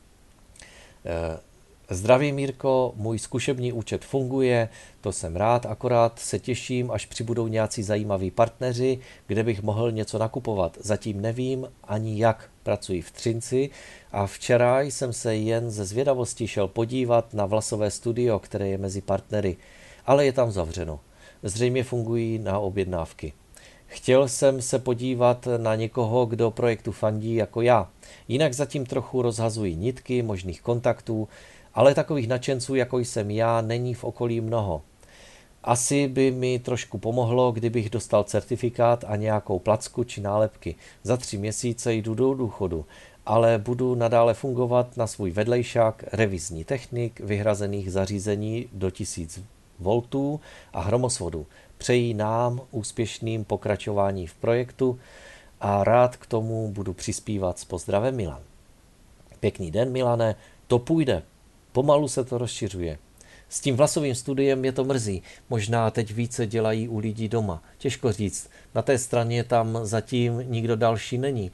Zdravím Mírko, můj zkušební účet funguje, to jsem rád, akorát se těším, až přibudou nějací zajímaví partneři, kde bych mohl něco nakupovat. Zatím nevím ani jak, pracuji v Třinci a včera jsem se jen ze zvědavosti šel podívat na vlasové studio, které je mezi partnery, ale je tam zavřeno. Zřejmě fungují na objednávky. Chtěl jsem se podívat na někoho, kdo projektu fandí jako já. Jinak zatím trochu rozhazují nitky možných kontaktů, ale takových nadšenců, jako jsem já, není v okolí mnoho. Asi by mi trošku pomohlo, kdybych dostal certifikát a nějakou placku či nálepky. Za tři měsíce jdu do důchodu, ale budu nadále fungovat na svůj vedlejšák, revizní technik, vyhrazených zařízení do tisíc voltů a hromosvodu. Přeji nám úspěšným pokračování v projektu a rád k tomu budu přispívat s pozdravem Milan. Pěkný den, Milane, to půjde. Pomalu se to rozšiřuje. S tím vlasovým studiem mě to mrzí. Možná teď více dělají u lidí doma. Těžko říct. Na té straně tam zatím nikdo další není.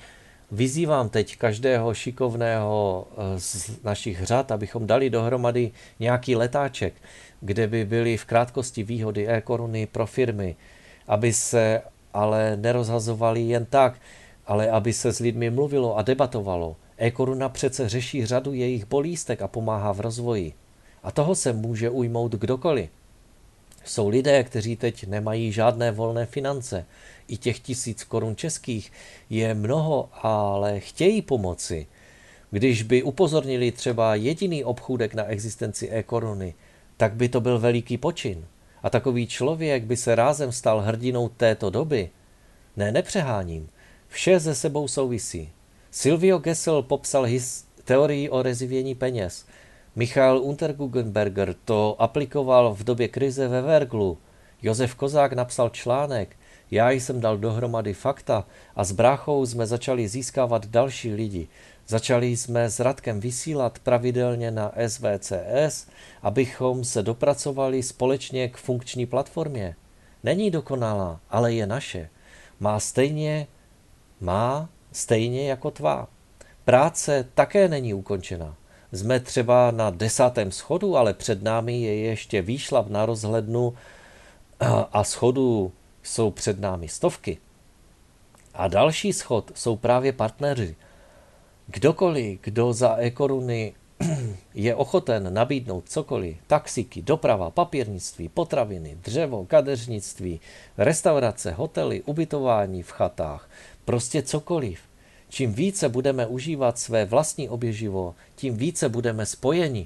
vyzývám teď každého šikovného z našich řad, abychom dali dohromady nějaký letáček, kde by byly v krátkosti výhody e-koruny pro firmy, aby se ale nerozhazovali jen tak, ale aby se s lidmi mluvilo a debatovalo. E-koruna přece řeší řadu jejich bolístek a pomáhá v rozvoji. A toho se může ujmout kdokoliv. Jsou lidé, kteří teď nemají žádné volné finance. I těch tisíc korun českých je mnoho, ale chtějí pomoci. Když by upozornili třeba jediný obchůdek na existenci e-koruny, tak by to byl veliký počin. A takový člověk by se rázem stal hrdinou této doby. Ne, nepřeháním. Vše se sebou souvisí. Silvio Gesell popsal his- teorii o rezivění peněz. Michael Unterguggenberger to aplikoval v době krize ve Verglu. Josef Kozák napsal článek. Já jsem dal dohromady fakta a s bráchou jsme začali získávat další lidi. Začali jsme s Radkem vysílat pravidelně na S V C S, abychom se dopracovali společně k funkční platformě. Není dokonalá, ale je naše. Má stejně, má stejně jako tvá. Práce také není ukončena. Jsme třeba na desátém schodu, ale před námi je ještě výšlap na rozhlednu a schodů jsou před námi stovky. A další schod jsou právě partneři. Kdokoliv, kdo za e-koruny je ochoten nabídnout cokoliv, taxíky, doprava, papírnictví, potraviny, dřevo, kadeřnictví, restaurace, hotely, ubytování v chatách, prostě cokoliv. Čím více budeme užívat své vlastní oběživo, tím více budeme spojeni.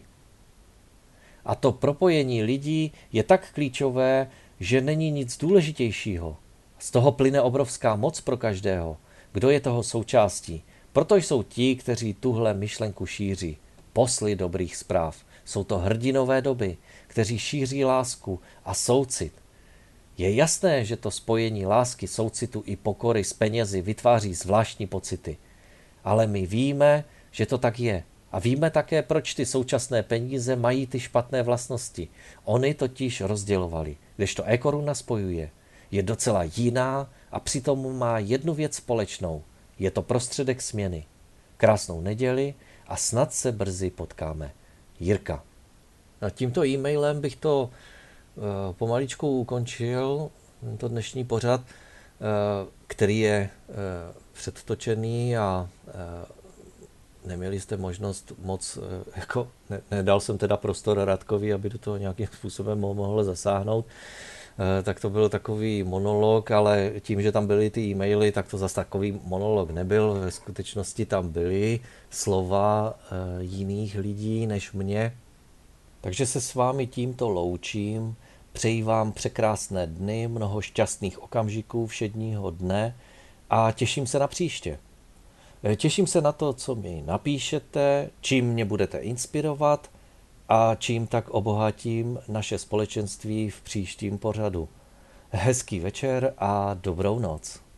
A to propojení lidí je tak klíčové, že není nic důležitějšího. Z toho plyne obrovská moc pro každého, kdo je toho součástí. Proto jsou ti, kteří tuhle myšlenku šíří. Posly dobrých zpráv. Jsou to hrdinové doby, kteří šíří lásku a soucit. Je jasné, že to spojení lásky, soucitu i pokory s penězi vytváří zvláštní pocity. Ale my víme, že to tak je. A víme také, proč ty současné peníze mají ty špatné vlastnosti. Oni totiž rozdělovali, kdežto e-koruna spojuje. Je docela jiná a přitom má jednu věc společnou. Je to prostředek směny. Krásnou neděli a snad se brzy potkáme. Jirka. A tímto e-mailem bych to uh, pomaličku ukončil, to dnešní pořad, uh, který je uh, předtočený a uh, neměli jste možnost moc, uh, jako ne, nedal jsem teda prostor Radkovi, aby do toho nějakým způsobem mohl zasáhnout, tak to byl takový monolog, ale tím, že tam byly ty e-maily, tak to zase takový monolog nebyl. Ve skutečnosti tam byly slova jiných lidí než mě. Takže se s vámi tímto loučím. Přeji vám překrásné dny, mnoho šťastných okamžiků všedního dne a těším se na příště. Těším se na to, co mi napíšete, čím mě budete inspirovat a čím tak obohatím naše společenství v příštím pořadu. Hezký večer a dobrou noc.